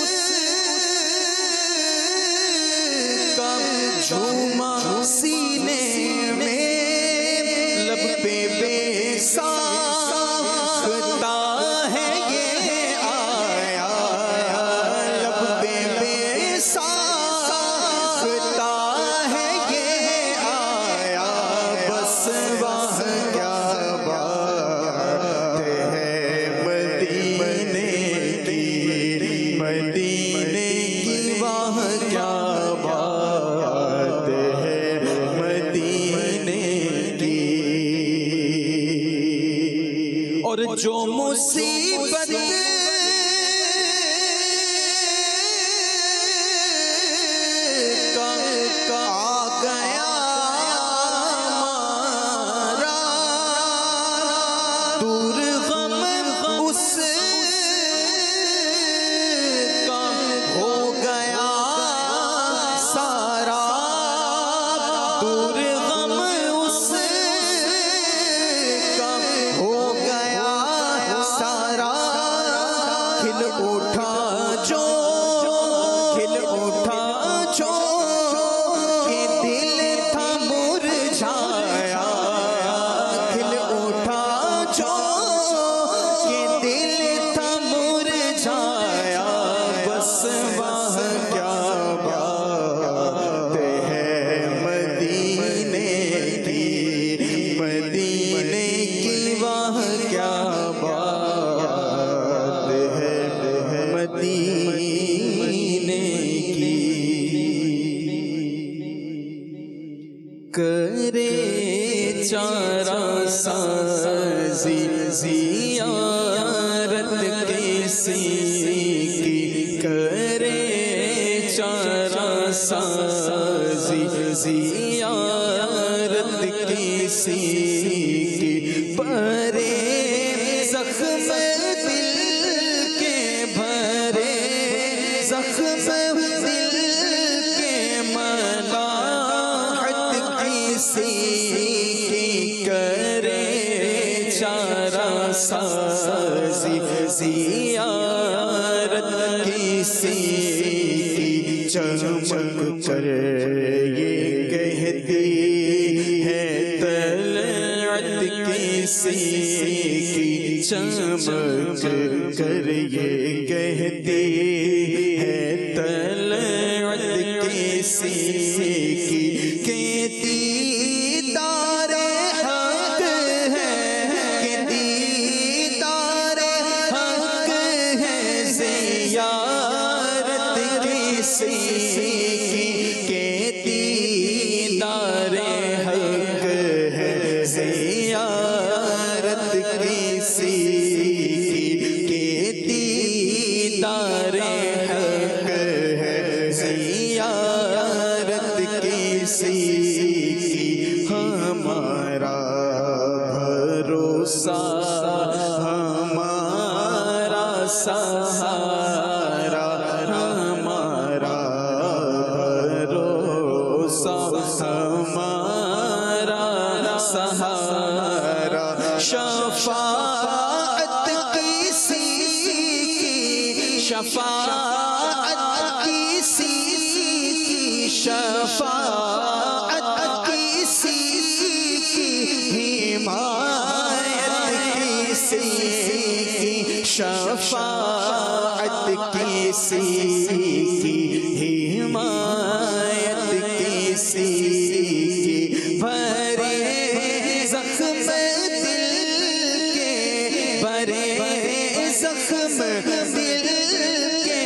کا جھوما سینے میں. لب پہ بے ساختہ ہے یہ آیا، لب پہ بے ساختہ ہے یہ آیا. بس واہ کیا بات ہے مدینے کی، مدینے کی واہ کیا بات ہے مدینے کی. اور جو مصیبت کا آ گیا مارا، دور غم اس کا ہو گیا سارا، دور غم اس کا ہو کرے چارہ سازی زیارت کسی کی کرے چارہ سازی زیارت کسی کی بھرے زخم دل کے بھرے زخم دل کے ملاحت کسی کی کرے چارہ سازی زیارت کسی کی چمک کر یہ کہتی ہے طلعت کسی کی چمک کر یہ کہتی ہے طلعت کسی کی کہ دیدار حق ہے کہ دیدار حق ہے زیارت کسی کی کہ دیدار حق ہے زیارت کسی کی کہ دیدار حق ہے زیارت کسی کی ہمارا بھروسہ ہمارا سہارا ہمارا بھروسہ ہمارا سہارا شفاعت کسی کی شفاعت کسی کی شفاعت کسی کی حمایت کسی کی شفاعت کسی کی حمایت کسی کی بھرے زخم دل کے بھرے زخم دل کے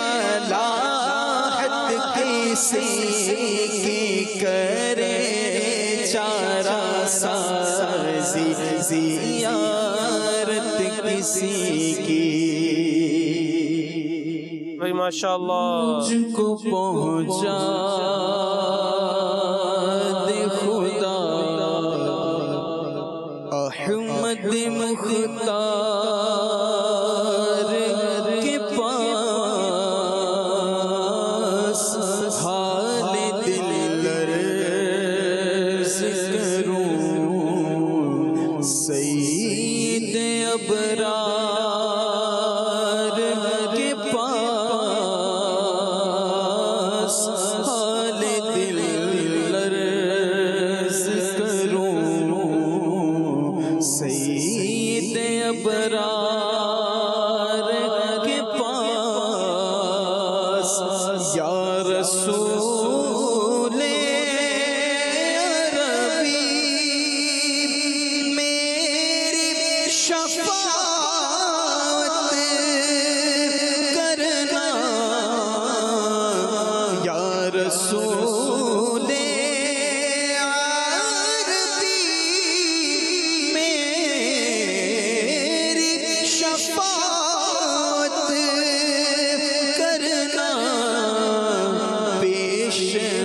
ملاحت کسی کی کرے چارہ سازی زیارت کسی کی بھائی ماشاء اللہ مجھ کو پہنچا دے خدا احمد مختار کے پاس حال دل لرز کروں سید ابرار کے پاس حال دل لرز کروں سید ابرار کے پاس یا رسول عربی میری شفاعت کرنا یا رسول عربی میری شفاعت کرنا پیش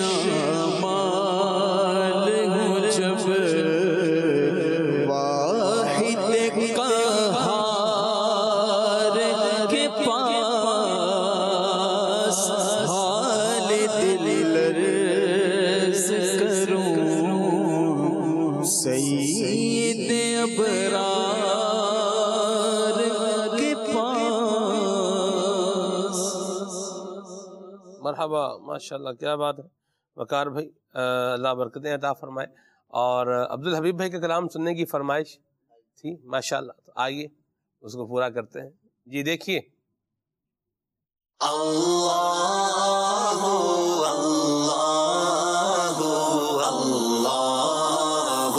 اعمال ہوں جب واحد قہار کے پاس حال دل لرز کروں سید ابرار کے پاس مرحبا ماشاءاللہ کیا بات ہے وقار بھائی اللہ برکتیں عطا فرمائے اور عبدالحبیب بھائی کا کلام سننے کی فرمائش تھی ماشاءاللہ تو آئیے اس کو پورا کرتے ہیں جی دیکھیے اللہ اللہ اللہ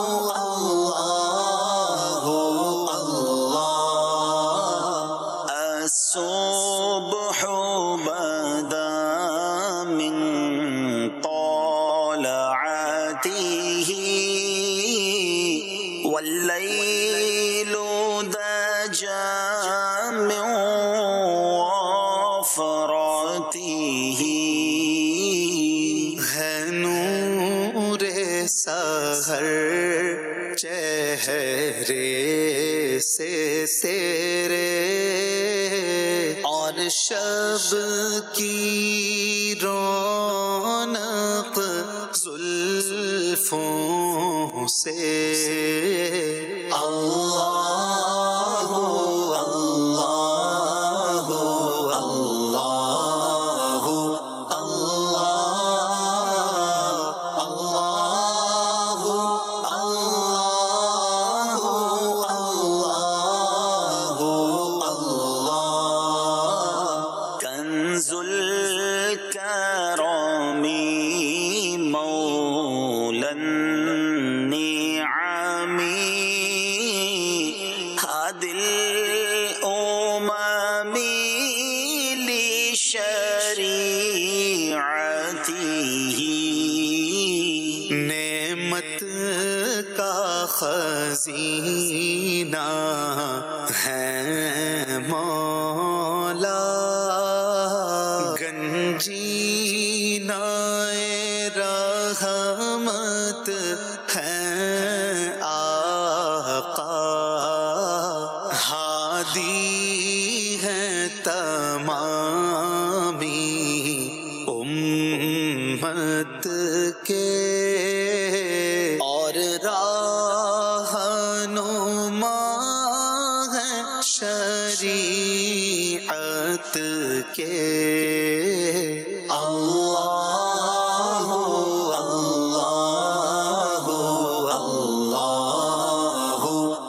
اللہ الصبح بدا من طلعته والليل دجا من وفرته ہے نور سحر چہرے سے تیرے اور شب کی رونق زلفوں سے اللہ اللہ اللہ کنز الکرم مولا النعم هادي الأمم لشريعته نعمت کا خزینہ ہے مولا گنجینہ رحمت ہے آقا ہادی ہے تمامی امت کے اور راہنما ہے شریعت کے اللہ اللہ اللہ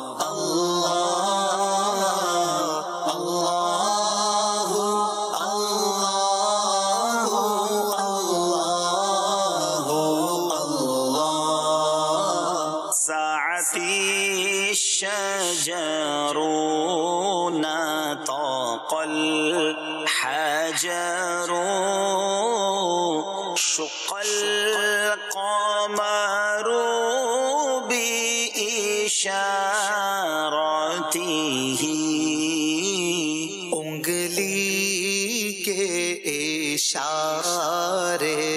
ساعتی الشجر نطق الحجر شق القمر بإشارته انگلی کے اشارے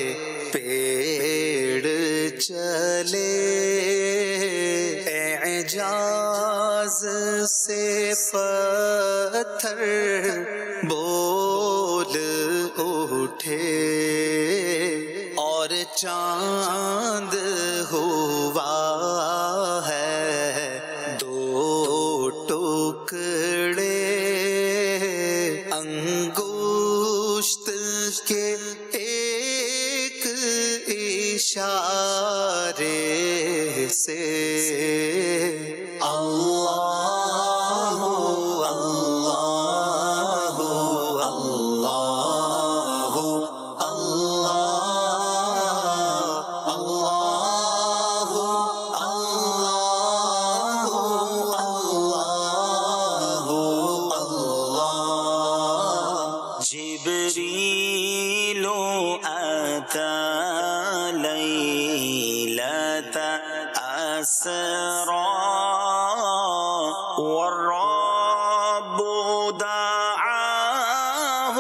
پیڑ چلے اعجاز سے پتھر بول اٹھے اور چاند ہوا ہے دو ٹکڑے انگشت کے ایک اشارے سے اللہ اللہ اللہ جبريل أتى ليلة أسرى والرب دعاه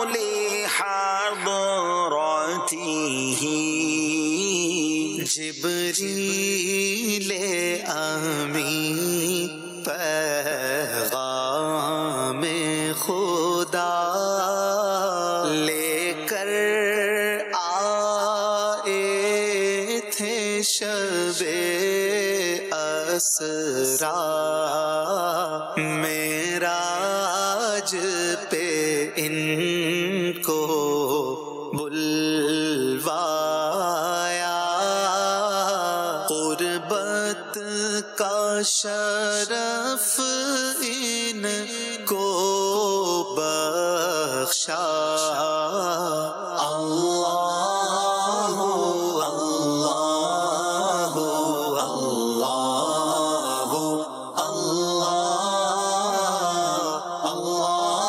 لحضرته جبریل امی پیغام خدا لے کر آئے تھے شب اسرا معراج پہ ان کو بلوایا قربت کا شرف ان کو بخشا اللہ اللہ اللہ اللہ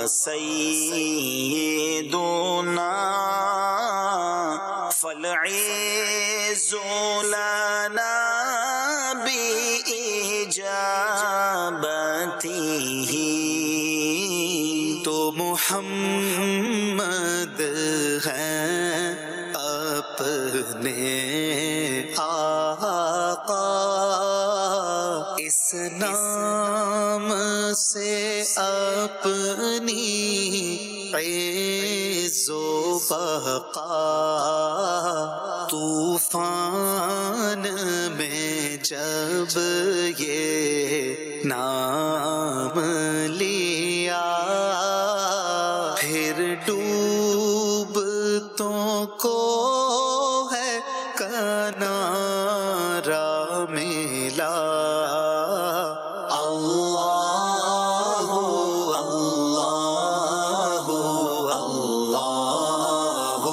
سیدنا فالعز لنا بإجابته تو محمد ہے اپنے آقا، اس نام سے اپنی عز و بقا، طوفان میں جب یہ نام لیا، پھر ڈوبتوں کو ہے کنارہ ملا۔ اللہ اللہ اللہ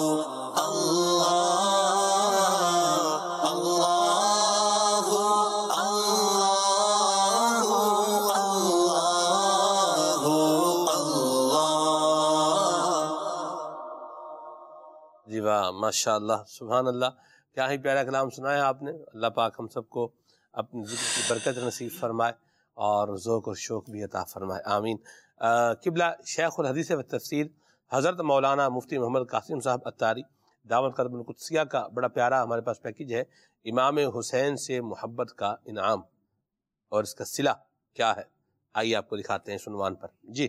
جی واہ، ماشاء اللہ، سبحان اللہ، کیا ہی پیارا کلام سنایا آپ نے۔ اللہ پاک ہم سب کو اپنی ذکر کی برکت نصیب فرمائے اور ذوق اور شوق بھی عطا فرمائے، آمین۔ قبلہ شیخ الحدیث و تفسیر حضرت مولانا مفتی محمد قاسم صاحب اتاری دعوت قرب القدسیہ کا بڑا پیارا ہمارے پاس پیکیج ہے، امام حسین سے محبت کا انعام، اور اس کا صلہ کیا ہے، آئیے آپ کو دکھاتے ہیں عنوان پر۔ جی،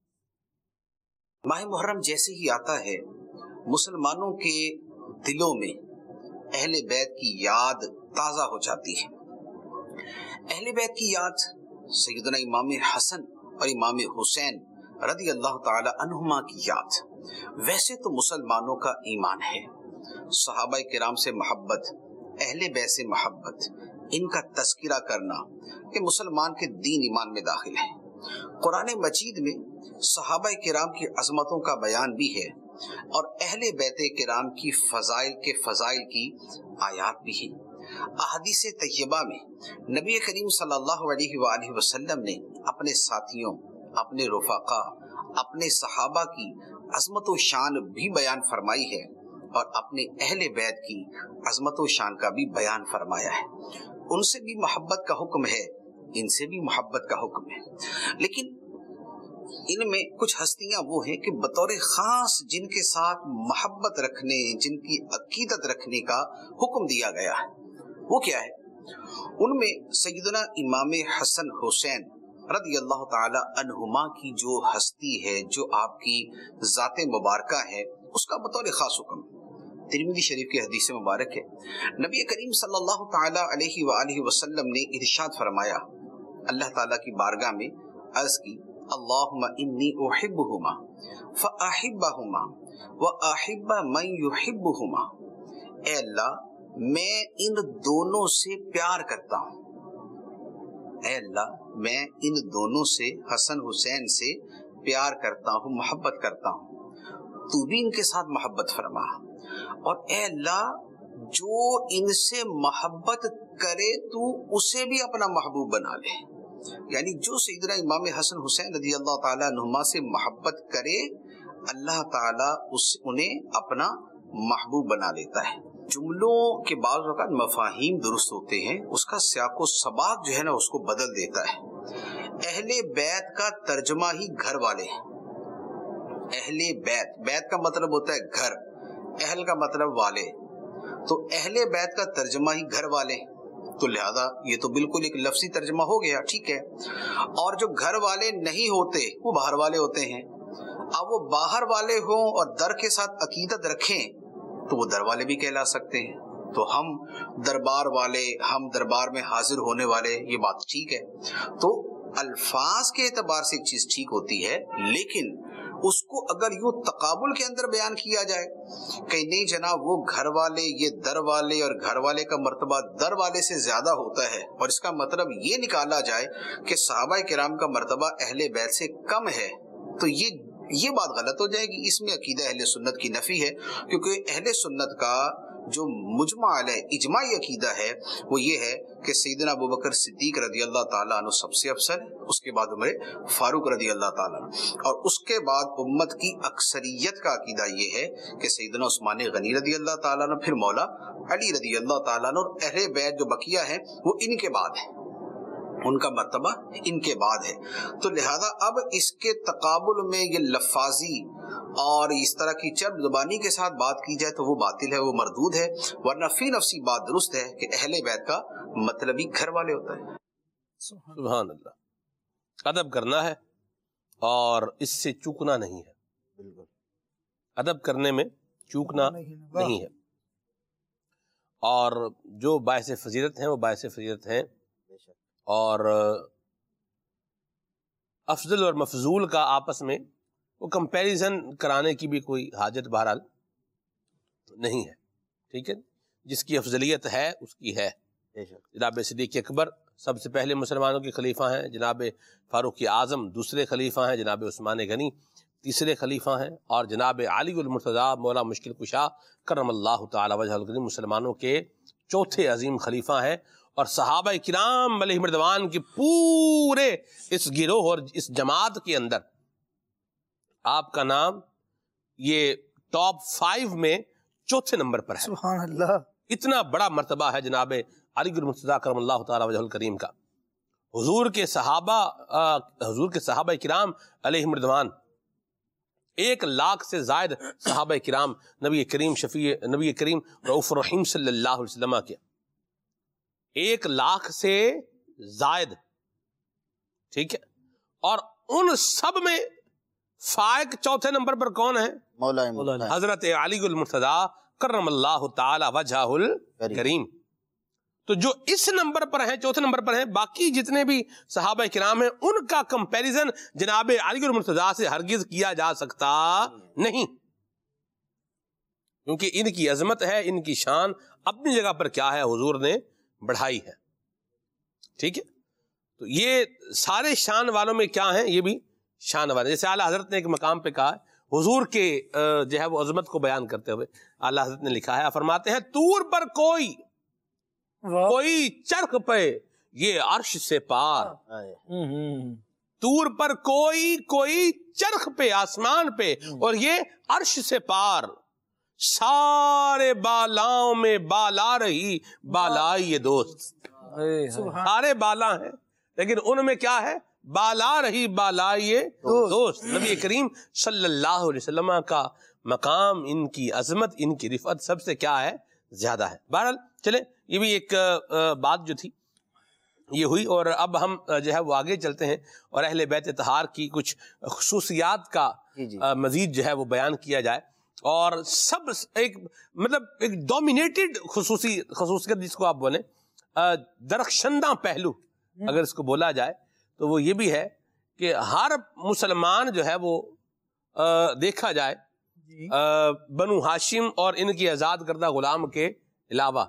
ماہ محرم جیسے ہی آتا ہے مسلمانوں کے دلوں میں اہل بیت کی یاد تازہ ہو جاتی ہے۔ اہل بیت کی یاد، سیدنا امام حسن اور امام حسین رضی اللہ تعالی عنہما کی یاد، ویسے تو مسلمانوں کا ایمان ہے، صحابہ کرام سے محبت، اہل بیت سے محبت، ان کا تذکرہ کرنا کہ مسلمان کے دین ایمان میں داخل ہے۔ قرآن مجید میں صحابہ کرام کی عظمتوں کا بیان بھی ہے اور اہل بیت کرام کی فضائل کے فضائل کی آیات بھی ہیں۔ احادیث طیبہ میں نبی کریم صلی اللہ علیہ وآلہ وسلم نے اپنے ساتھیوں، اپنے رفقا، اپنے صحابہ کی عظمت و شان بھی بیان فرمائی ہے اور اپنے اہل بیت کی عظمت و شان کا بھی بیان فرمایا ہے۔ ان سے بھی محبت کا حکم ہے، ان سے بھی محبت کا حکم ہے، لیکن ان میں کچھ ہستیاں وہ ہیں کہ بطور خاص جن کے ساتھ محبت رکھنے، جن کی عقیدت رکھنے کا حکم دیا گیا ہے، وہ کیا ہے؟ ان میں سیدنا امام حسن حسین رضی اللہ تعالی عنہما کی جو ہستی ہے، جو آپ کی ذات مبارکہ ہے، اس کا بطور خاص حکم ترمذی شریف کی حدیث مبارک ہے۔ نبی کریم صلی اللہ تعالی علیہ وآلہ وسلم نے ارشاد فرمایا، اللہ تعالیٰ کی بارگاہ میں عرض کی، اللہم انی احبہما فاحبہما واحب من یحبہما، اے اللہ میں ان دونوں سے پیار کرتا ہوں، اے اللہ میں ان دونوں سے، حسن حسین سے پیار کرتا ہوں، محبت کرتا ہوں، تو بھی ان کے ساتھ محبت فرما، اور اے اللہ جو ان سے محبت کرے تو اسے بھی اپنا محبوب بنا لے۔ یعنی جو سیدنا امام حسن حسین رضی اللہ تعالیٰ عنہما سے محبت کرے، اللہ تعالیٰ اس انہیں اپنا محبوب بنا لیتا ہے۔ جملوں کے بعض اوقات مفاہیم درست ہوتے ہیں، اس کا سیاق و سباق جو ہے نا اس کو بدل دیتا ہے۔ اہل بیت کا ترجمہ ہی گھر والے ہیں۔ اہل بیت، بیت کا مطلب ہوتا ہے گھر، اہل کا مطلب والے، تو اہل بیت کا ترجمہ ہی گھر والے، تو لہذا یہ تو بالکل ایک لفظی ترجمہ ہو گیا، ٹھیک ہے۔ اور جو گھر والے نہیں ہوتے وہ باہر والے ہوتے ہیں، اب وہ باہر والے ہوں اور در کے ساتھ عقیدت رکھیں تو وہ در والے بھی کہلا سکتے ہیں۔ تو ہم دربار والے، ہم دربار میں حاضر ہونے والے، یہ بات ٹھیک ہے۔ تو الفاظ کے اعتبار سے ایک چیز ٹھیک ہوتی ہے، لیکن اس کو اگر یوں تقابل کے اندر بیان کیا جائے کہ نہیں جناب وہ گھر والے، یہ در والے، اور گھر والے کا مرتبہ در والے سے زیادہ ہوتا ہے، اور اس کا مطلب یہ نکالا جائے کہ صحابہ کرام کا مرتبہ اہل بیت سے کم ہے، تو یہ یہ بات غلط ہو جائے گی۔ اس میں عقیدہ اہل سنت کی نفی ہے، کیونکہ اہل سنت کا جو مجمع علیہ اجماعی عقیدہ ہے وہ یہ ہے کہ سیدنا ابوبکر صدیق رضی اللہ تعالیٰ عنہ سب سے افضل ہے، اس کے بعد عمر فاروق رضی اللہ تعالیٰ عنہ، اور اس کے بعد امت کی اکثریت کا عقیدہ یہ ہے کہ سیدنا عثمان غنی رضی اللہ تعالیٰ عنہ، پھر مولا علی رضی اللہ تعالیٰ عنہ، اور اہل بیت جو بقیہ ہیں وہ ان کے بعد ہے، ان کا مرتبہ ان کے بعد ہے۔ تو لہذا اب اس کے تقابل میں یہ لفاظی اور اس طرح کی چرب زبانی کے ساتھ بات کی جائے تو وہ باطل ہے، وہ مردود ہے، ورنہ فی نفسی بات درست ہے کہ اہل بیت کا مطلب ہی گھر والے ہوتا ہے۔ سبحان اللہ، ادب کرنا ہے اور اس سے چوکنا نہیں ہے، ادب کرنے میں چوکنا نہیں ہے، اور جو باعث فضیلت ہیں وہ باعث فضیلت ہیں، اور افضل اور مفضول کا آپس میں وہ کمپیریزن کرانے کی بھی کوئی حاجت بہرحال نہیں ہے، ٹھیک ہے، جس کی افضلیت ہے اس کی ہے۔ جناب صدیق اکبر سب سے پہلے مسلمانوں کے خلیفہ ہیں، جناب فاروق اعظم دوسرے خلیفہ ہیں، جناب عثمان غنی تیسرے خلیفہ ہیں، اور جناب علی المرتضیٰ مولا مشکل کشا کرم اللہ تعالی وجہ الکریم مسلمانوں کے چوتھے عظیم خلیفہ ہیں، اور صحابہ کرام علیہم رضوان کے پورے اس گروہ اور اس جماعت کے اندر آپ کا نام یہ ٹاپ فائیو میں چوتھے نمبر پر ہے۔ سبحان اللہ، اتنا بڑا مرتبہ ہے جناب علی المرتضیٰ کرم اللہ تعالی وجہ الکریم کا۔ حضور کے صحابہ حضور کے صحابہ کرام علیہم رضوان ایک لاکھ سے زائد صحابہ کرام نبی کریم شفیع نبی کریم رؤوف الرحیم صلی اللہ علیہ وسلم کے ایک لاکھ سے زائد، ٹھیک ہے، اور ان سب میں فائق چوتھے نمبر پر کون ہے؟ مولا حضرت علی المرتضیٰ کرم اللہ تعالی وجہ الکریم۔ تو جو اس نمبر پر ہیں، چوتھے نمبر پر ہیں، باقی جتنے بھی صحابہ کرام ہیں ان کا کمپیریزن جناب علی المرتضیٰ سے ہرگز کیا جا سکتا نہیں، کیونکہ ان کی عظمت ہے، ان کی شان اپنی جگہ پر کیا ہے حضور نے بڑھائی ہے، ٹھیک ہے۔ تو یہ سارے شان والوں میں کیا ہیں؟ یہ بھی شان والے، جیسے اعلیٰ حضرت نے ایک مقام پہ کہا ہے حضور کے جو ہے وہ عظمت کو بیان کرتے ہوئے اعلیٰ حضرت نے لکھا ہے، فرماتے ہیں طور پر کوئی کوئی چرخ پہ یہ عرش سے پار، طور پر کوئی کوئی چرخ پہ آسمان پہ اور یہ عرش سے پار، سارے بالاؤں میں بالا رہی بالائی یہ دوست، سارے بالا ہیں لیکن ان میں کیا ہے؟ بالا رہی بالائی یہ دوست۔ نبی کریم صلی اللہ علیہ وسلم کا مقام، ان کی عظمت، ان کی رفعت سب سے کیا ہے؟ زیادہ ہے۔ بہرحال چلیں، یہ بھی ایک بات جو تھی یہ ہوئی، اور اب ہم جو ہے وہ آگے چلتے ہیں اور اہل بیت طہار کی کچھ خصوصیات کا مزید جو ہے وہ بیان کیا جائے، اور سب ایک مطلب ایک ڈومینیٹڈ خصوصی خصوصیت جس کو آپ بولیں، درخشندہ پہلو اگر اس کو بولا جائے تو وہ یہ بھی ہے کہ ہر مسلمان جو ہے وہ دیکھا جائے بنو ہاشم اور ان کی آزاد کردہ غلام کے علاوہ،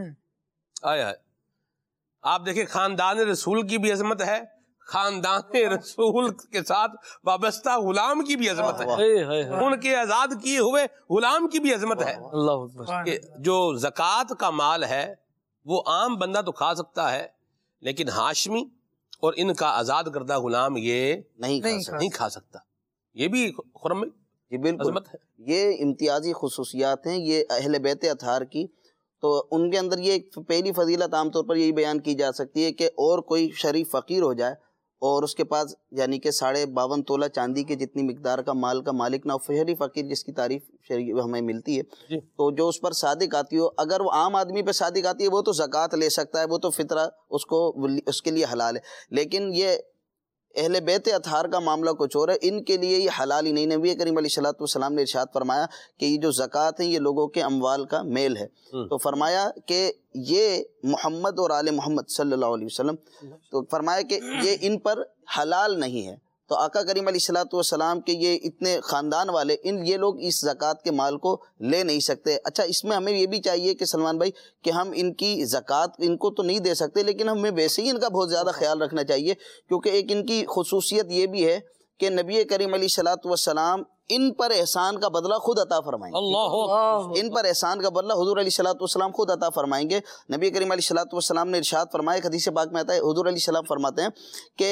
آیا آپ دیکھیں خاندان رسول کی بھی عظمت ہے، خاندان رسول کے ساتھ وابستہ غلام کی بھی عظمت ہے، ان کے آزاد کیے ہوئے غلام کی بھی عظمت ہے۔ کہ جو زکوٰۃ کا مال ہے وہ عام بندہ تو کھا سکتا ہے، لیکن ہاشمی اور ان کا آزاد کردہ غلام یہ نہیں کھا سکتا، یہ بھی خرم جی بالکل ہے۔ یہ امتیازی خصوصیات ہیں یہ اہل بیت اطہار کی، تو ان کے اندر یہ پہلی فضیلت عام طور پر یہی بیان کی جا سکتی ہے کہ اور کوئی شریف فقیر ہو جائے اور اس کے پاس یعنی کہ ساڑھے باون تولہ چاندی کے جتنی مقدار کا مال کا مالک نہ ہو، شریف فقیر جس کی تعریف شریف ہمیں ملتی ہے، تو جو اس پر صادق آتی ہو، اگر وہ عام آدمی پہ صادق آتی ہے وہ تو زکوٰۃ لے سکتا ہے، وہ تو فطرہ اس کو اس کے لیے حلال ہے، لیکن یہ اہل بیت اطہار کا معاملہ کچھ اور ہے، ان کے لیے یہ حلال ہی نہیں۔ نبی کریم علیہ الصلوۃ والسلام نے ارشاد فرمایا کہ یہ جو زکوٰۃ ہے یہ لوگوں کے اموال کا میل ہے، تو فرمایا کہ یہ محمد اور آل محمد صلی اللہ علیہ وسلم، تو فرمایا کہ یہ ان پر حلال نہیں ہے، تو آقا کریم علیہ الصلوۃ والسلام کے یہ اتنے خاندان والے ان یہ لوگ اس زکوٰۃ کے مال کو لے نہیں سکتے۔ اچھا، اس میں ہمیں یہ بھی چاہیے کہ سلمان بھائی کہ ہم ان کی زکوٰۃ ان کو تو نہیں دے سکتے، لیکن ہمیں ویسے ہی ان کا بہت زیادہ خیال رکھنا چاہیے، کیونکہ ایک ان کی خصوصیت یہ بھی ہے کہ نبی کریم علیہ الصلوۃ والسلام ان پر احسان کا بدلہ خود عطا فرمائیں گے. اللہ ان پر احسان کا بدلہ حضور علیہ الصلوۃ والسلام خود عطا فرمائیں گے. نبی کریم علیہ الصلوۃ والسلام نے ارشاد فرمایا، حدیث پاک میں آتا ہے، حضور علیہ السلام فرماتے ہیں کہ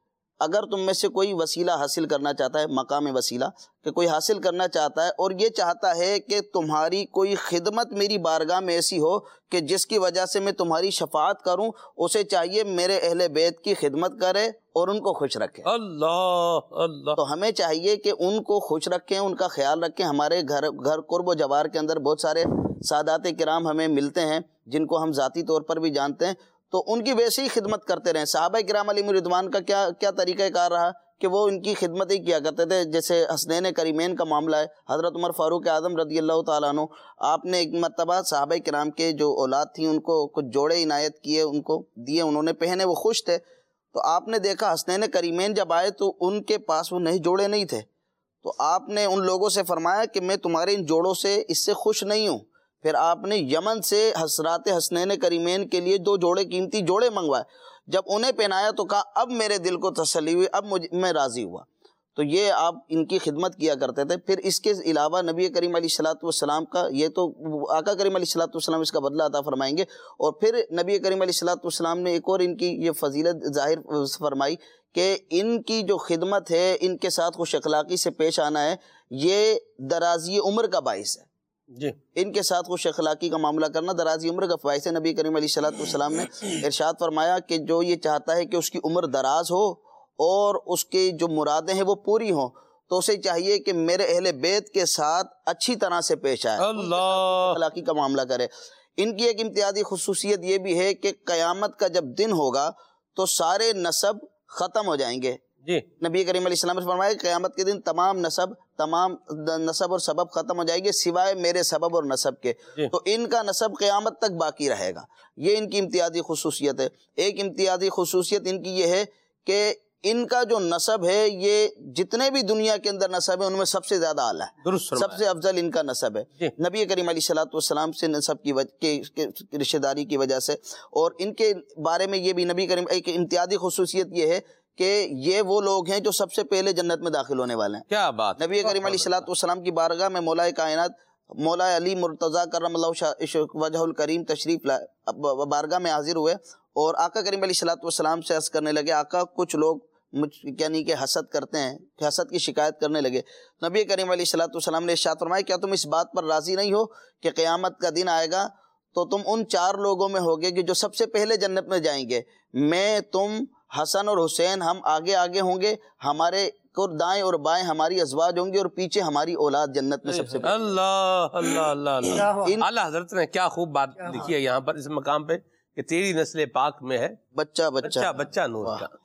اگر تم میں سے کوئی وسیلہ حاصل کرنا چاہتا ہے، مقام وسیلہ کہ کوئی حاصل کرنا چاہتا ہے اور یہ چاہتا ہے کہ تمہاری کوئی خدمت میری بارگاہ میں ایسی ہو کہ جس کی وجہ سے میں تمہاری شفاعت کروں، اسے چاہیے میرے اہل بیت کی خدمت کرے اور ان کو خوش رکھے. اللہ اللہ تو ہمیں چاہیے کہ ان کو خوش رکھیں، ان کا خیال رکھیں. ہمارے گھر گھر قرب و جوار کے اندر بہت سارے سادات کرام ہمیں ملتے ہیں جن کو ہم ذاتی طور پر بھی جانتے ہیں، تو ان کی ویسے ہی خدمت کرتے رہیں. صحابہ کرام علیہم رضوان کا کیا کیا طریقہ کار رہا کہ وہ ان کی خدمت ہی کیا کرتے تھے. جیسے حسنین کریمین کا معاملہ ہے، حضرت عمر فاروق اعظم رضی اللہ تعالیٰ عنہ، آپ نے ایک مرتبہ صحابہ کرام کے جو اولاد تھیں ان کو کچھ جوڑے عنایت کیے، ان کو دیے، انہوں نے پہنے، وہ خوش تھے. تو آپ نے دیکھا حسنین کریمین جب آئے تو ان کے پاس وہ نہیں جوڑے نہیں تھے. تو آپ نے ان لوگوں سے فرمایا کہ میں تمہارے ان جوڑوں سے اس سے خوش نہیں ہوں. پھر آپ نے یمن سے حضرات حسنین کریمین کے لیے دو جوڑے قیمتی جوڑے منگوائے. جب انہیں پہنایا تو کہا اب میرے دل کو تسلی ہوئی، اب مجھے میں راضی ہوا. تو یہ آپ ان کی خدمت کیا کرتے تھے. پھر اس کے علاوہ نبی کریم علیہ الصلوۃ والسلام کا یہ تو آقا کریم علیہ الصلوۃ والسلام اس کا بدلہ عطا فرمائیں گے. اور پھر نبی کریم علیہ الصلوۃ والسلام نے ایک اور ان کی یہ فضیلت ظاہر فرمائی کہ ان کی جو خدمت ہے، ان کے ساتھ خوش اخلاقی سے پیش آنا ہے، یہ درازی عمر کا باعث ہے. جی ان کے ساتھ خوش اخلاقی کا معاملہ کرنا درازی عمر کا باعث ہے. نبی کریم علیہ الصلوۃ والسلام نے ارشاد فرمایا کہ جو یہ چاہتا ہے کہ اس کی عمر دراز ہو اور اس کی جو مرادیں ہیں وہ پوری ہوں، تو اسے چاہیے کہ میرے اہل بیت کے ساتھ اچھی طرح سے پیش آئے، اللہ اخلاقی کا معاملہ کرے. ان کی ایک امتیازی خصوصیت یہ بھی ہے کہ قیامت کا جب دن ہوگا تو سارے نسب ختم ہو جائیں گے. جی نبی کریم علیہ السلام نے فرمایا کہ قیامت کے دن تمام نسب تمام نسب اور سبب ختم ہو جائے گے سوائے میرے سبب اور نسب کے. تو ان کا نسب قیامت تک باقی رہے گا. یہ ان کی امتیازی خصوصیت ہے. ایک امتیازی خصوصیت ان کی یہ ہے کہ ان کا جو نسب ہے یہ جتنے بھی دنیا کے اندر نسب ہے ان میں سب سے زیادہ اعلیٰ ہے، سب سے افضل ان کا نسب ہے. نبی کریم علیہ الصلوۃ والسلام سے نسب کی وجہ رشتہ داری کی وجہ سے. اور ان کے بارے میں یہ بھی نبی کریم ایک امتیازی خصوصیت یہ ہے کہ یہ وہ لوگ ہیں جو سب سے پہلے جنت میں داخل ہونے والے ہیں. کیا بات! نبی کریم علیہ الصلوۃ والسلام کی بارگاہ میں مولا کائنات مولا علی مرتضیٰ کرم اللہ وجہ الکریم تشریف لائے، بارگاہ میں حاضر ہوئے اور آقا کریم علیہ الصلوۃ والسلام سے عرض کرنے لگے، آقا کچھ لوگ یعنی کہ حسد کرتے ہیں، کہ حسد کی شکایت کرنے لگے. نبی کریم علیہ الصلوۃ والسلام نے ارشاد فرمایا، کیا تم اس بات پر راضی نہیں ہو کہ قیامت کا دن آئے گا تو تم ان چار لوگوں میں ہوگے کہ جو سب سے پہلے جنت میں جائیں گے؟ میں، تم، حسن اور حسین، ہم آگے آگے ہوں گے، ہمارے اور دائیں اور بائیں ہماری ازواج ہوں گے اور پیچھے ہماری اولاد جنت میں سب سے پہلے. اللہ اللہ اللہ اللہ. اعلیٰ حضرت نے کیا خوب بات لکھی ہے یہاں پر اس مقام پہ کہ تیری نسل پاک میں ہے بچہ بچہ بچہ نور کا.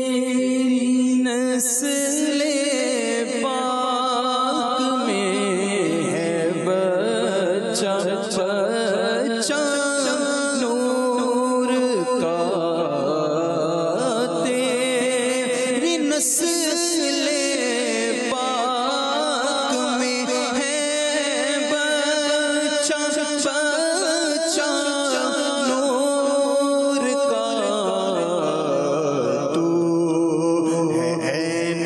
تیری نسل پاک میں ہے بچہ بچہ نور کا، تیری نسل پاک میں ہے بچہ بچہ نور کا، تو ہے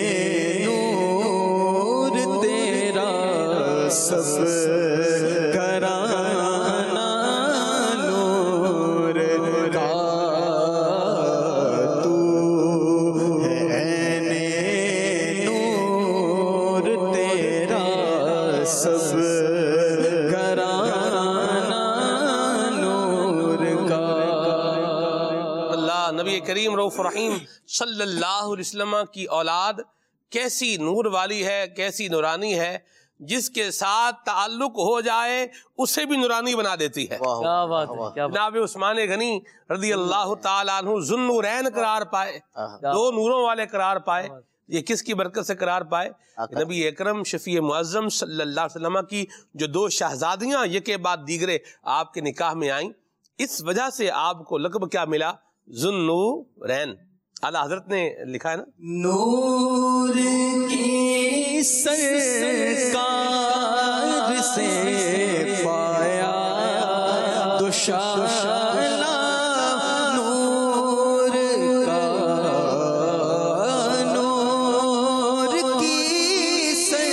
نور تیرا سب کرانا نور کا، تو ہے نور تیرا سب کرانا نور کا. اللہ نبی کریم رؤوف رحیم صلی اللہ علیہ وسلم کی اولاد کیسی نور والی ہے، کیسی نورانی ہے، جس کے ساتھ تعلق ہو جائے اسے بھی نورانی بنا دیتی ہے. کیا بات ہے، کیا بات. جناب عثمان غنی رضی اللہ تعالیٰ عنہ ذو النورین قرار پائے، دو نوروں والے قرار پائے. یہ کس کی برکت سے قرار پائے؟ نبی اکرم شفیع معظم صلی اللہ علیہ وسلم کی جو دو شہزادیاں یکے بعد دیگرے آپ کے نکاح میں آئیں، اس وجہ سے آپ کو لقب کیا ملا؟ ذو النورین. اعلیٰ حضرت نے لکھا ہے نا، نور کی سرکار سے پایا دوشالہ نور کا، نور کی سرکار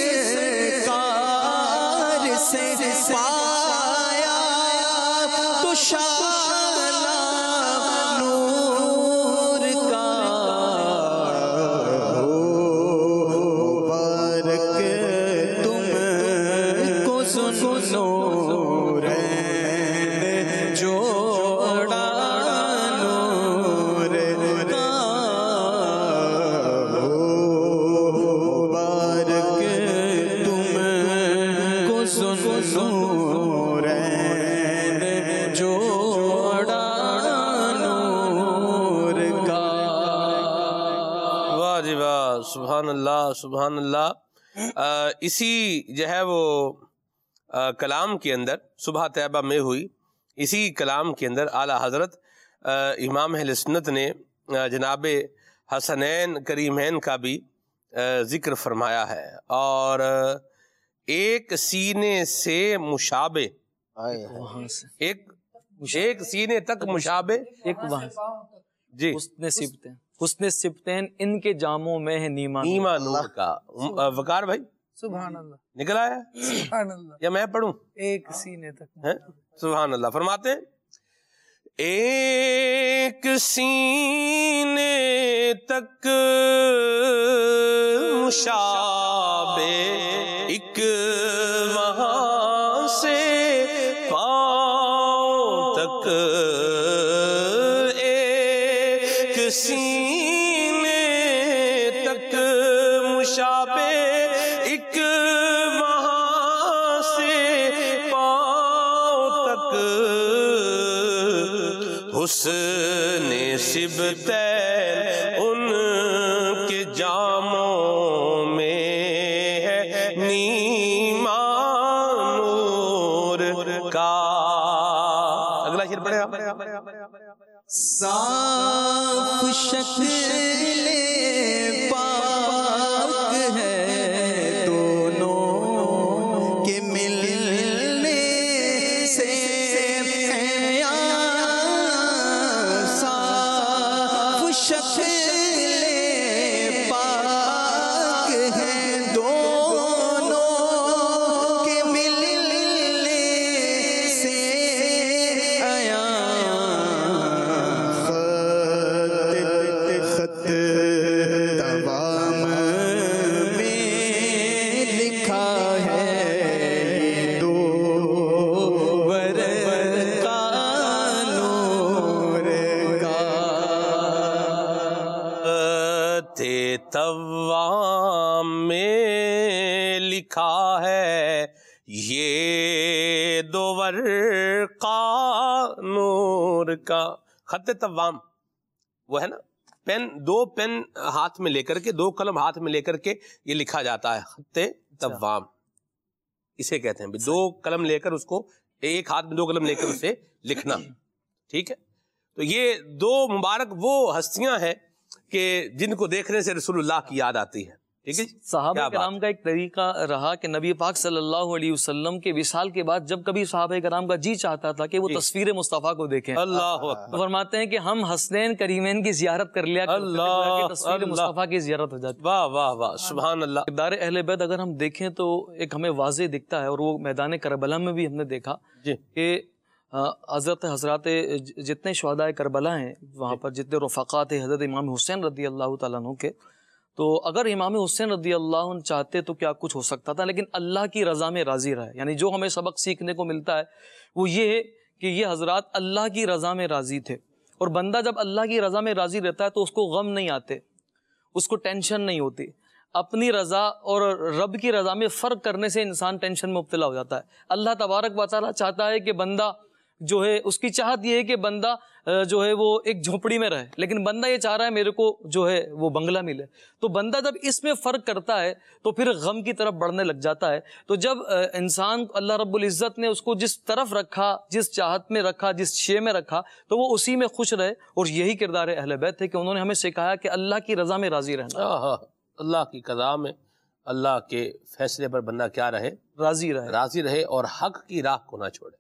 سبحان اللہ سبحان اللہ۔ آ, اسی جو ہے وہ آ, کلام کے اندر صبح طیبہ میں ہوئی، اسی کلام کے اندر اعلیٰ حضرت آ, امام اہل سنت نے آ, جناب حسنین کریمین کا بھی آ, ذکر فرمایا ہے، اور آ, ایک سینے سے مشابہ، ایک ایک سینے تک مشابہ، ایک وہاں جی حسن سبتین، حسن سبتین ان کے جاموں میں ہے نیما نیما نور کا۔ وقار بھائی سبحان اللہ، نکل آیا سبحان اللہ، یا میں پڑھوں؟ ایک سینے تک، سبحان اللہ۔ فرماتے ہیں ایک سینے تک مشابہ، ایک وہاں سے پاؤں تک، ایک سینے تک مشابہ، ایک وہاں سے پاؤں تک، حسن سبتین ان کے جاموں میں ہے نیما نور کا۔ اگلا شعر پڑھے آپ۔ صاف شکل پاک ہے دونوں کے ملنے سے، صاف شکل پاک ہے دونوں کے ملنے سے، خط تمام میں لکھا ہے دو ورقہ نور کا، تے توام میں لکھا ہے یہ دو ورقہ نور کا۔ خط توام وہ ہے نا، پین، دو پین ہاتھ میں لے کر کے، دو قلم ہاتھ میں لے کر کے یہ لکھا جاتا ہے، خط توام اسے کہتے ہیں۔ دو قلم لے کر اس کو، ایک ہاتھ میں دو قلم لے کر اسے لکھنا، ٹھیک ہے۔ تو یہ دو مبارک وہ ہستیاں ہیں کہ جن کو دیکھنے سے رسول اللہ کی یاد آتی ہے، ٹھیک ہے۔ صحابہ کرام کا ایک طریقہ رہا کہ نبی پاک صلی اللہ علیہ وسلم کے وصال کے بعد جب کبھی صحابہ کرام کا جی چاہتا تھا کہ وہ تصویر مصطفیٰ کو دیکھیں، اللہ تو فرماتے ہیں کہ ہم حسنین کریمین کی زیارت کر لیا کرتے تھے، تصویر مصطفیٰ کی زیارت ہو جاتی۔ واہ واہ واہ سبحان اللہ۔ کردار اہل بیت اگر ہم دیکھیں تو ایک ہمیں واضح دکھتا ہے، اور وہ میدان کربلا میں بھی ہم نے دیکھا کہ حضرت حضرات جتنے شہداء کربلا ہیں وہاں پر، جتنے رفقا تھے حضرت امام حسین رضی اللہ تعالیٰ عنہ کے، تو اگر امام حسین رضی اللہ عنہ چاہتے تو کیا کچھ ہو سکتا تھا، لیکن اللہ کی رضا میں راضی رہے۔ یعنی جو ہمیں سبق سیکھنے کو ملتا ہے وہ یہ ہے کہ یہ حضرات اللہ کی رضا میں راضی تھے، اور بندہ جب اللہ کی رضا میں راضی رہتا ہے تو اس کو غم نہیں آتے، اس کو ٹینشن نہیں ہوتی۔ اپنی رضا اور رب کی رضا میں فرق کرنے سے انسان ٹینشن میں مبتلا ہو جاتا ہے۔ اللہ تبارک و تعالیٰ چاہتا ہے کہ بندہ جو ہے، اس کی چاہت یہ ہے کہ بندہ جو ہے وہ ایک جھونپڑی میں رہے، لیکن بندہ یہ چاہ رہا ہے میرے کو جو ہے وہ بنگلہ ملے۔ تو بندہ جب اس میں فرق کرتا ہے تو پھر غم کی طرف بڑھنے لگ جاتا ہے۔ تو جب انسان اللہ رب العزت نے اس کو جس طرف رکھا، جس چاہت میں رکھا، جس شے میں رکھا، تو وہ اسی میں خوش رہے، اور یہی کردار اہل بیت ہے کہ انہوں نے ہمیں سکھایا کہ اللہ کی رضا میں راضی رہنا، اللہ کی قضا میں، اللہ کے فیصلے پر بندہ کیا رہے؟ راضی رہے، راضی رہے، اور حق کی راہ کو نہ چھوڑے،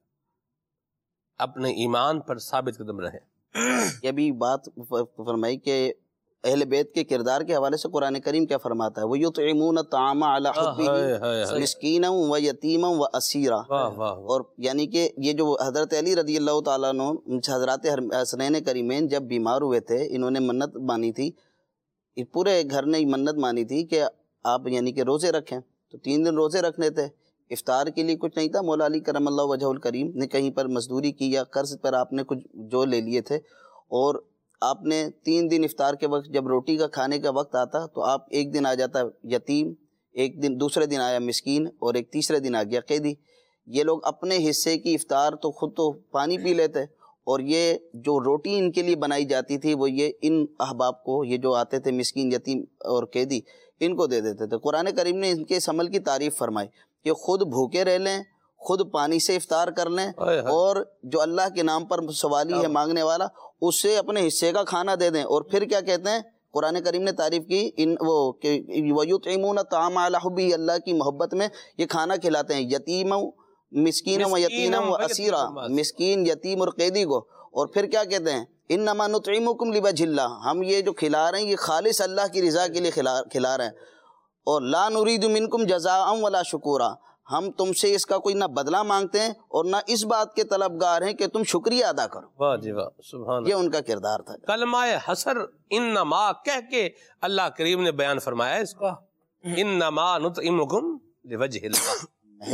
اپنے ایمان پر ثابت قدم رہے۔ یہ بھی بات فرمائی کہ اہل بیت کے کردار کے حوالے سے قرآن کریم کیا فرماتا ہے، وَيُطْعِمُونَ الطَّعَامَ عَلَىٰ حُبِّهِ مِسْكِينًا وَيَتِيمًا وَأَسِيرًا۔ اور یعنی کہ یہ جو حضرت علی رضی اللہ تعالیٰ عنہ، حضرات حسنین کریمین جب بیمار ہوئے تھے، انہوں نے منت مانی تھی، پورے گھر نے منت مانی تھی کہ آپ یعنی کہ روزے رکھیں، تو تین دن روزے رکھنے تھے۔ افطار کے لیے کچھ نہیں تھا، مولا علی کرم اللہ وجہ الکریم نے کہیں پر مزدوری کی یا قرض پر آپ نے کچھ جو لے لیے تھے، اور آپ نے تین دن افطار کے وقت جب روٹی کا کھانے کا وقت آتا تو آپ ایک دن آ جاتا یتیم، ایک دن دوسرے دن آیا مسکین، اور ایک تیسرے دن آ گیا قیدی۔ یہ لوگ اپنے حصے کی افطار تو خود تو پانی پی لیتے، اور یہ جو روٹی ان کے لیے بنائی جاتی تھی وہ یہ ان احباب کو، یہ جو آتے تھے مسکین، یتیم اور قیدی، ان کو دے دیتے تھے۔ قرآن کریم نے ان کے اس عمل کی تعریف فرمائی کہ خود بھوکے رہ لیں، خود پانی سے افطار کر لیں، اور جو اللہ کے نام پر سوالی ہے مانگنے والا اسے اپنے حصے کا کھانا دے دیں۔ اور پھر کیا کہتے ہیں قرآن کریم نے تعریف کی ان وہ کہ وَيُطْعِمُونَ الطَّعَامَ عَلَىٰ حُبِّهِ، اللہ کی محبت میں یہ کھانا کھلاتے ہیں، یتیما مسکین و یتیما و اسیرا، مسکین یتیم اور قیدی کو۔ اور پھر کیا کہتے ہیں انما نطعمکم لوجہ اللہ، ہم یہ جو کھلا رہے ہیں یہ خالص اللہ کی رضا کے لیے کھلا کھلا رہے ہیں، اور لا نرید منکم جزاء ولا شکورا، ہم تم سے اس کا کوئی نہ بدلہ مانگتے ہیں اور نہ اس بات کے طلبگار ہیں کہ تم شکریہ ادا کرو۔ واہ جی واہ، سبحان، یہ ان کا کردار تھا۔ کلمہ حسر انما کہہ کے اللہ کریم نے بیان فرمایا اس کو، انما نطعمکم لوجہ اللہ،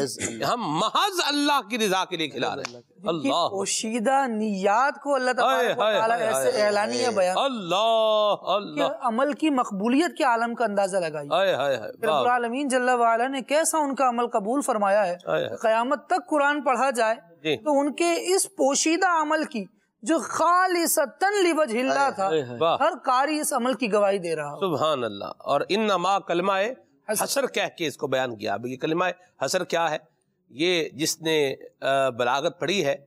ہم محض اللہ کی رضا کے لیے کھلا رہے ہیں۔ اللہ، پوشیدہ نیات کو اللہ تبارک و تعالیٰ ایسے اعلانیہ بیان، اللہ اللہ، عمل کی مقبولیت کے عالم کا اندازہ لگائی۔ رب العالمین جل وعلا نے کیسا ان کا عمل قبول فرمایا ہے، قیامت تک قرآن پڑھا جائے تو ان کے اس پوشیدہ عمل کی جو خالصتاً لوجہ اللہ تھا، ہر قاری اس عمل کی گواہی دے رہا۔ سبحان اللہ۔ اور انما کلمہ حسر کہہ کے اس کو بیان کیا۔ اب یہ کلمہ حسر کیا ہے، یہ جس نے بلاغت پڑھی ہے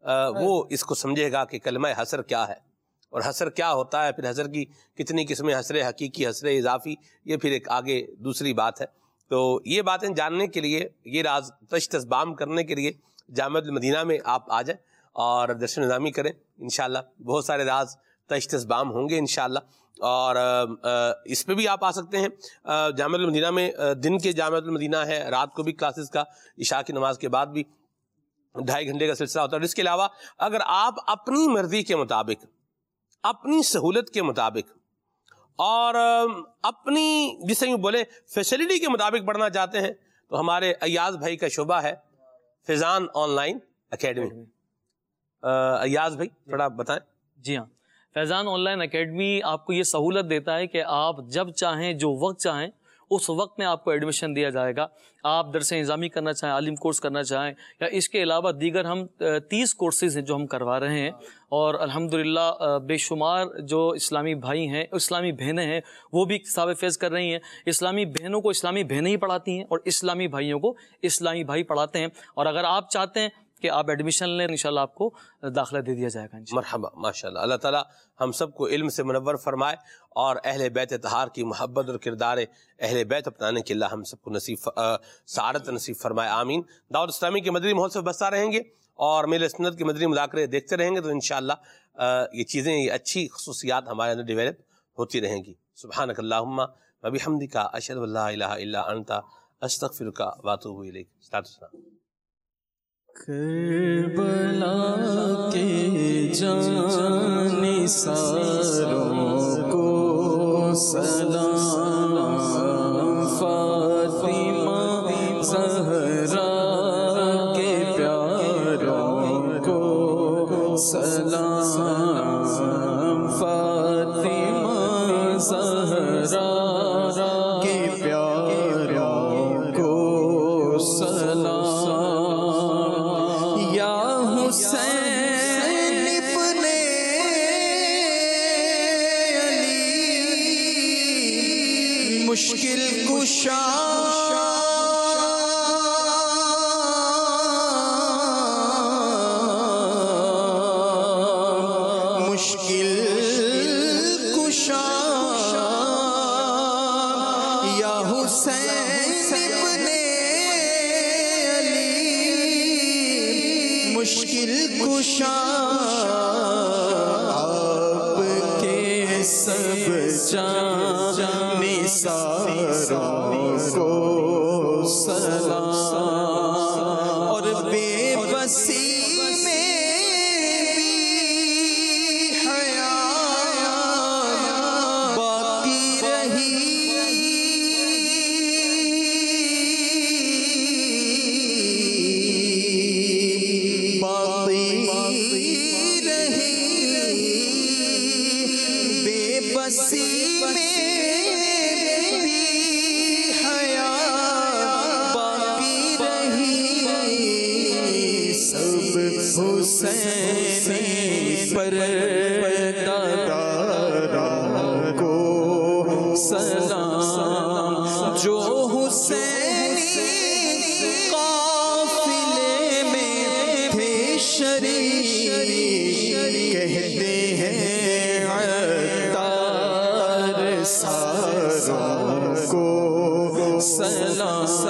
وہ اس کو سمجھے گا کہ کلمہ حسر کیا ہے اور حسر کیا ہوتا ہے، پھر حسر کی کتنی قسمیں، حسر حقیقی، حسر اضافی، یہ پھر ایک آگے دوسری بات ہے۔ تو یہ باتیں جاننے کے لیے، یہ راز تشت اسبام کرنے کے لیے جامعۃ المدینہ میں آپ آ جائیں اور درس نظامی کریں، انشاءاللہ بہت سارے راز تشت اسبام ہوں گے انشاءاللہ۔ اور اس پہ بھی آپ آ سکتے ہیں، جامعۃ المدینہ میں دن کے جامعۃ المدینہ ہے، رات کو بھی کلاسز کا، عشاء کی نماز کے بعد بھی ڈھائی گھنٹے کا سلسلہ ہوتا ہے۔ اور اس کے علاوہ اگر آپ اپنی مرضی کے مطابق، اپنی سہولت کے مطابق اور اپنی جسے یوں بولے فیسلٹی کے مطابق پڑھنا چاہتے ہیں تو ہمارے ایاز بھائی کا شعبہ ہے Faizan online academy. Ayaz بھائی تھوڑا بتائیں۔ جی ہاں، فیضان آن لائن اکیڈمی آپ کو یہ سہولت دیتا ہے کہ آپ جب چاہیں، جو وقت چاہیں، اس وقت میں آپ کو ایڈمیشن دیا جائے گا۔ آپ درس نظامی کرنا چاہیں، عالم کورس کرنا چاہیں، یا اس کے علاوہ دیگر ہم تیس کورسز ہیں جو ہم کروا رہے ہیں، اور الحمدللہ بے شمار جو اسلامی بھائی ہیں، اسلامی بہنیں ہیں، وہ بھی اکتساب فیض کر رہی ہیں۔ اسلامی بہنوں کو اسلامی بہنیں ہی پڑھاتی ہیں اور اسلامی بھائیوں کو اسلامی بھائی پڑھاتے ہیں۔ اور اگر آپ چاہتے ہیں کہ آپ ایڈمیشن لیں، انشاءاللہ آپ کو داخلہ دے دیا جائے گا۔ مرحبا، ماشاءاللہ۔ اللہ تعالیٰ ہم سب کو علم سے منور فرمائے اور اہل بیت طہار کی محبت اور کردار اہل بیت اپنانے کے اللہ ہم سب کو نصیب سعادت نصیب فرمائے، آمین۔ دعوت اسلامی کے مدنی مہوتسو بستا رہیں گے اور میل سنت کے مدنی مذاکرے دیکھتے رہیں گے تو انشاءاللہ یہ چیزیں، یہ اچھی خصوصیات ہمارے اندر ڈیولپ ہوتی رہیں گی۔ سبحانک اللہم و بحمدک، اشہد ان لا الہ الا انت، استغفرک و اتوب الیک۔ کربلا کے جان ساروں کو سلام، فاطمہ زہرا کے پیاروں کو سلام، فاطمہ زہرا کے پیاروں کو سلام، حسین ابن علی مشکل کشا، مشکل کشا یا حسین ابن مشکل کشا، آپ کے سب جان ساروں کو سلام، اور بے بسی میں بھی حیا باقی رہی، بسی میں بھی حیا باقی رہی، سب حسین پر داداروں کو سلام۔ حسینی قافلے میں تھے شریک، کہتے ہیں عطار ساروں کو سلام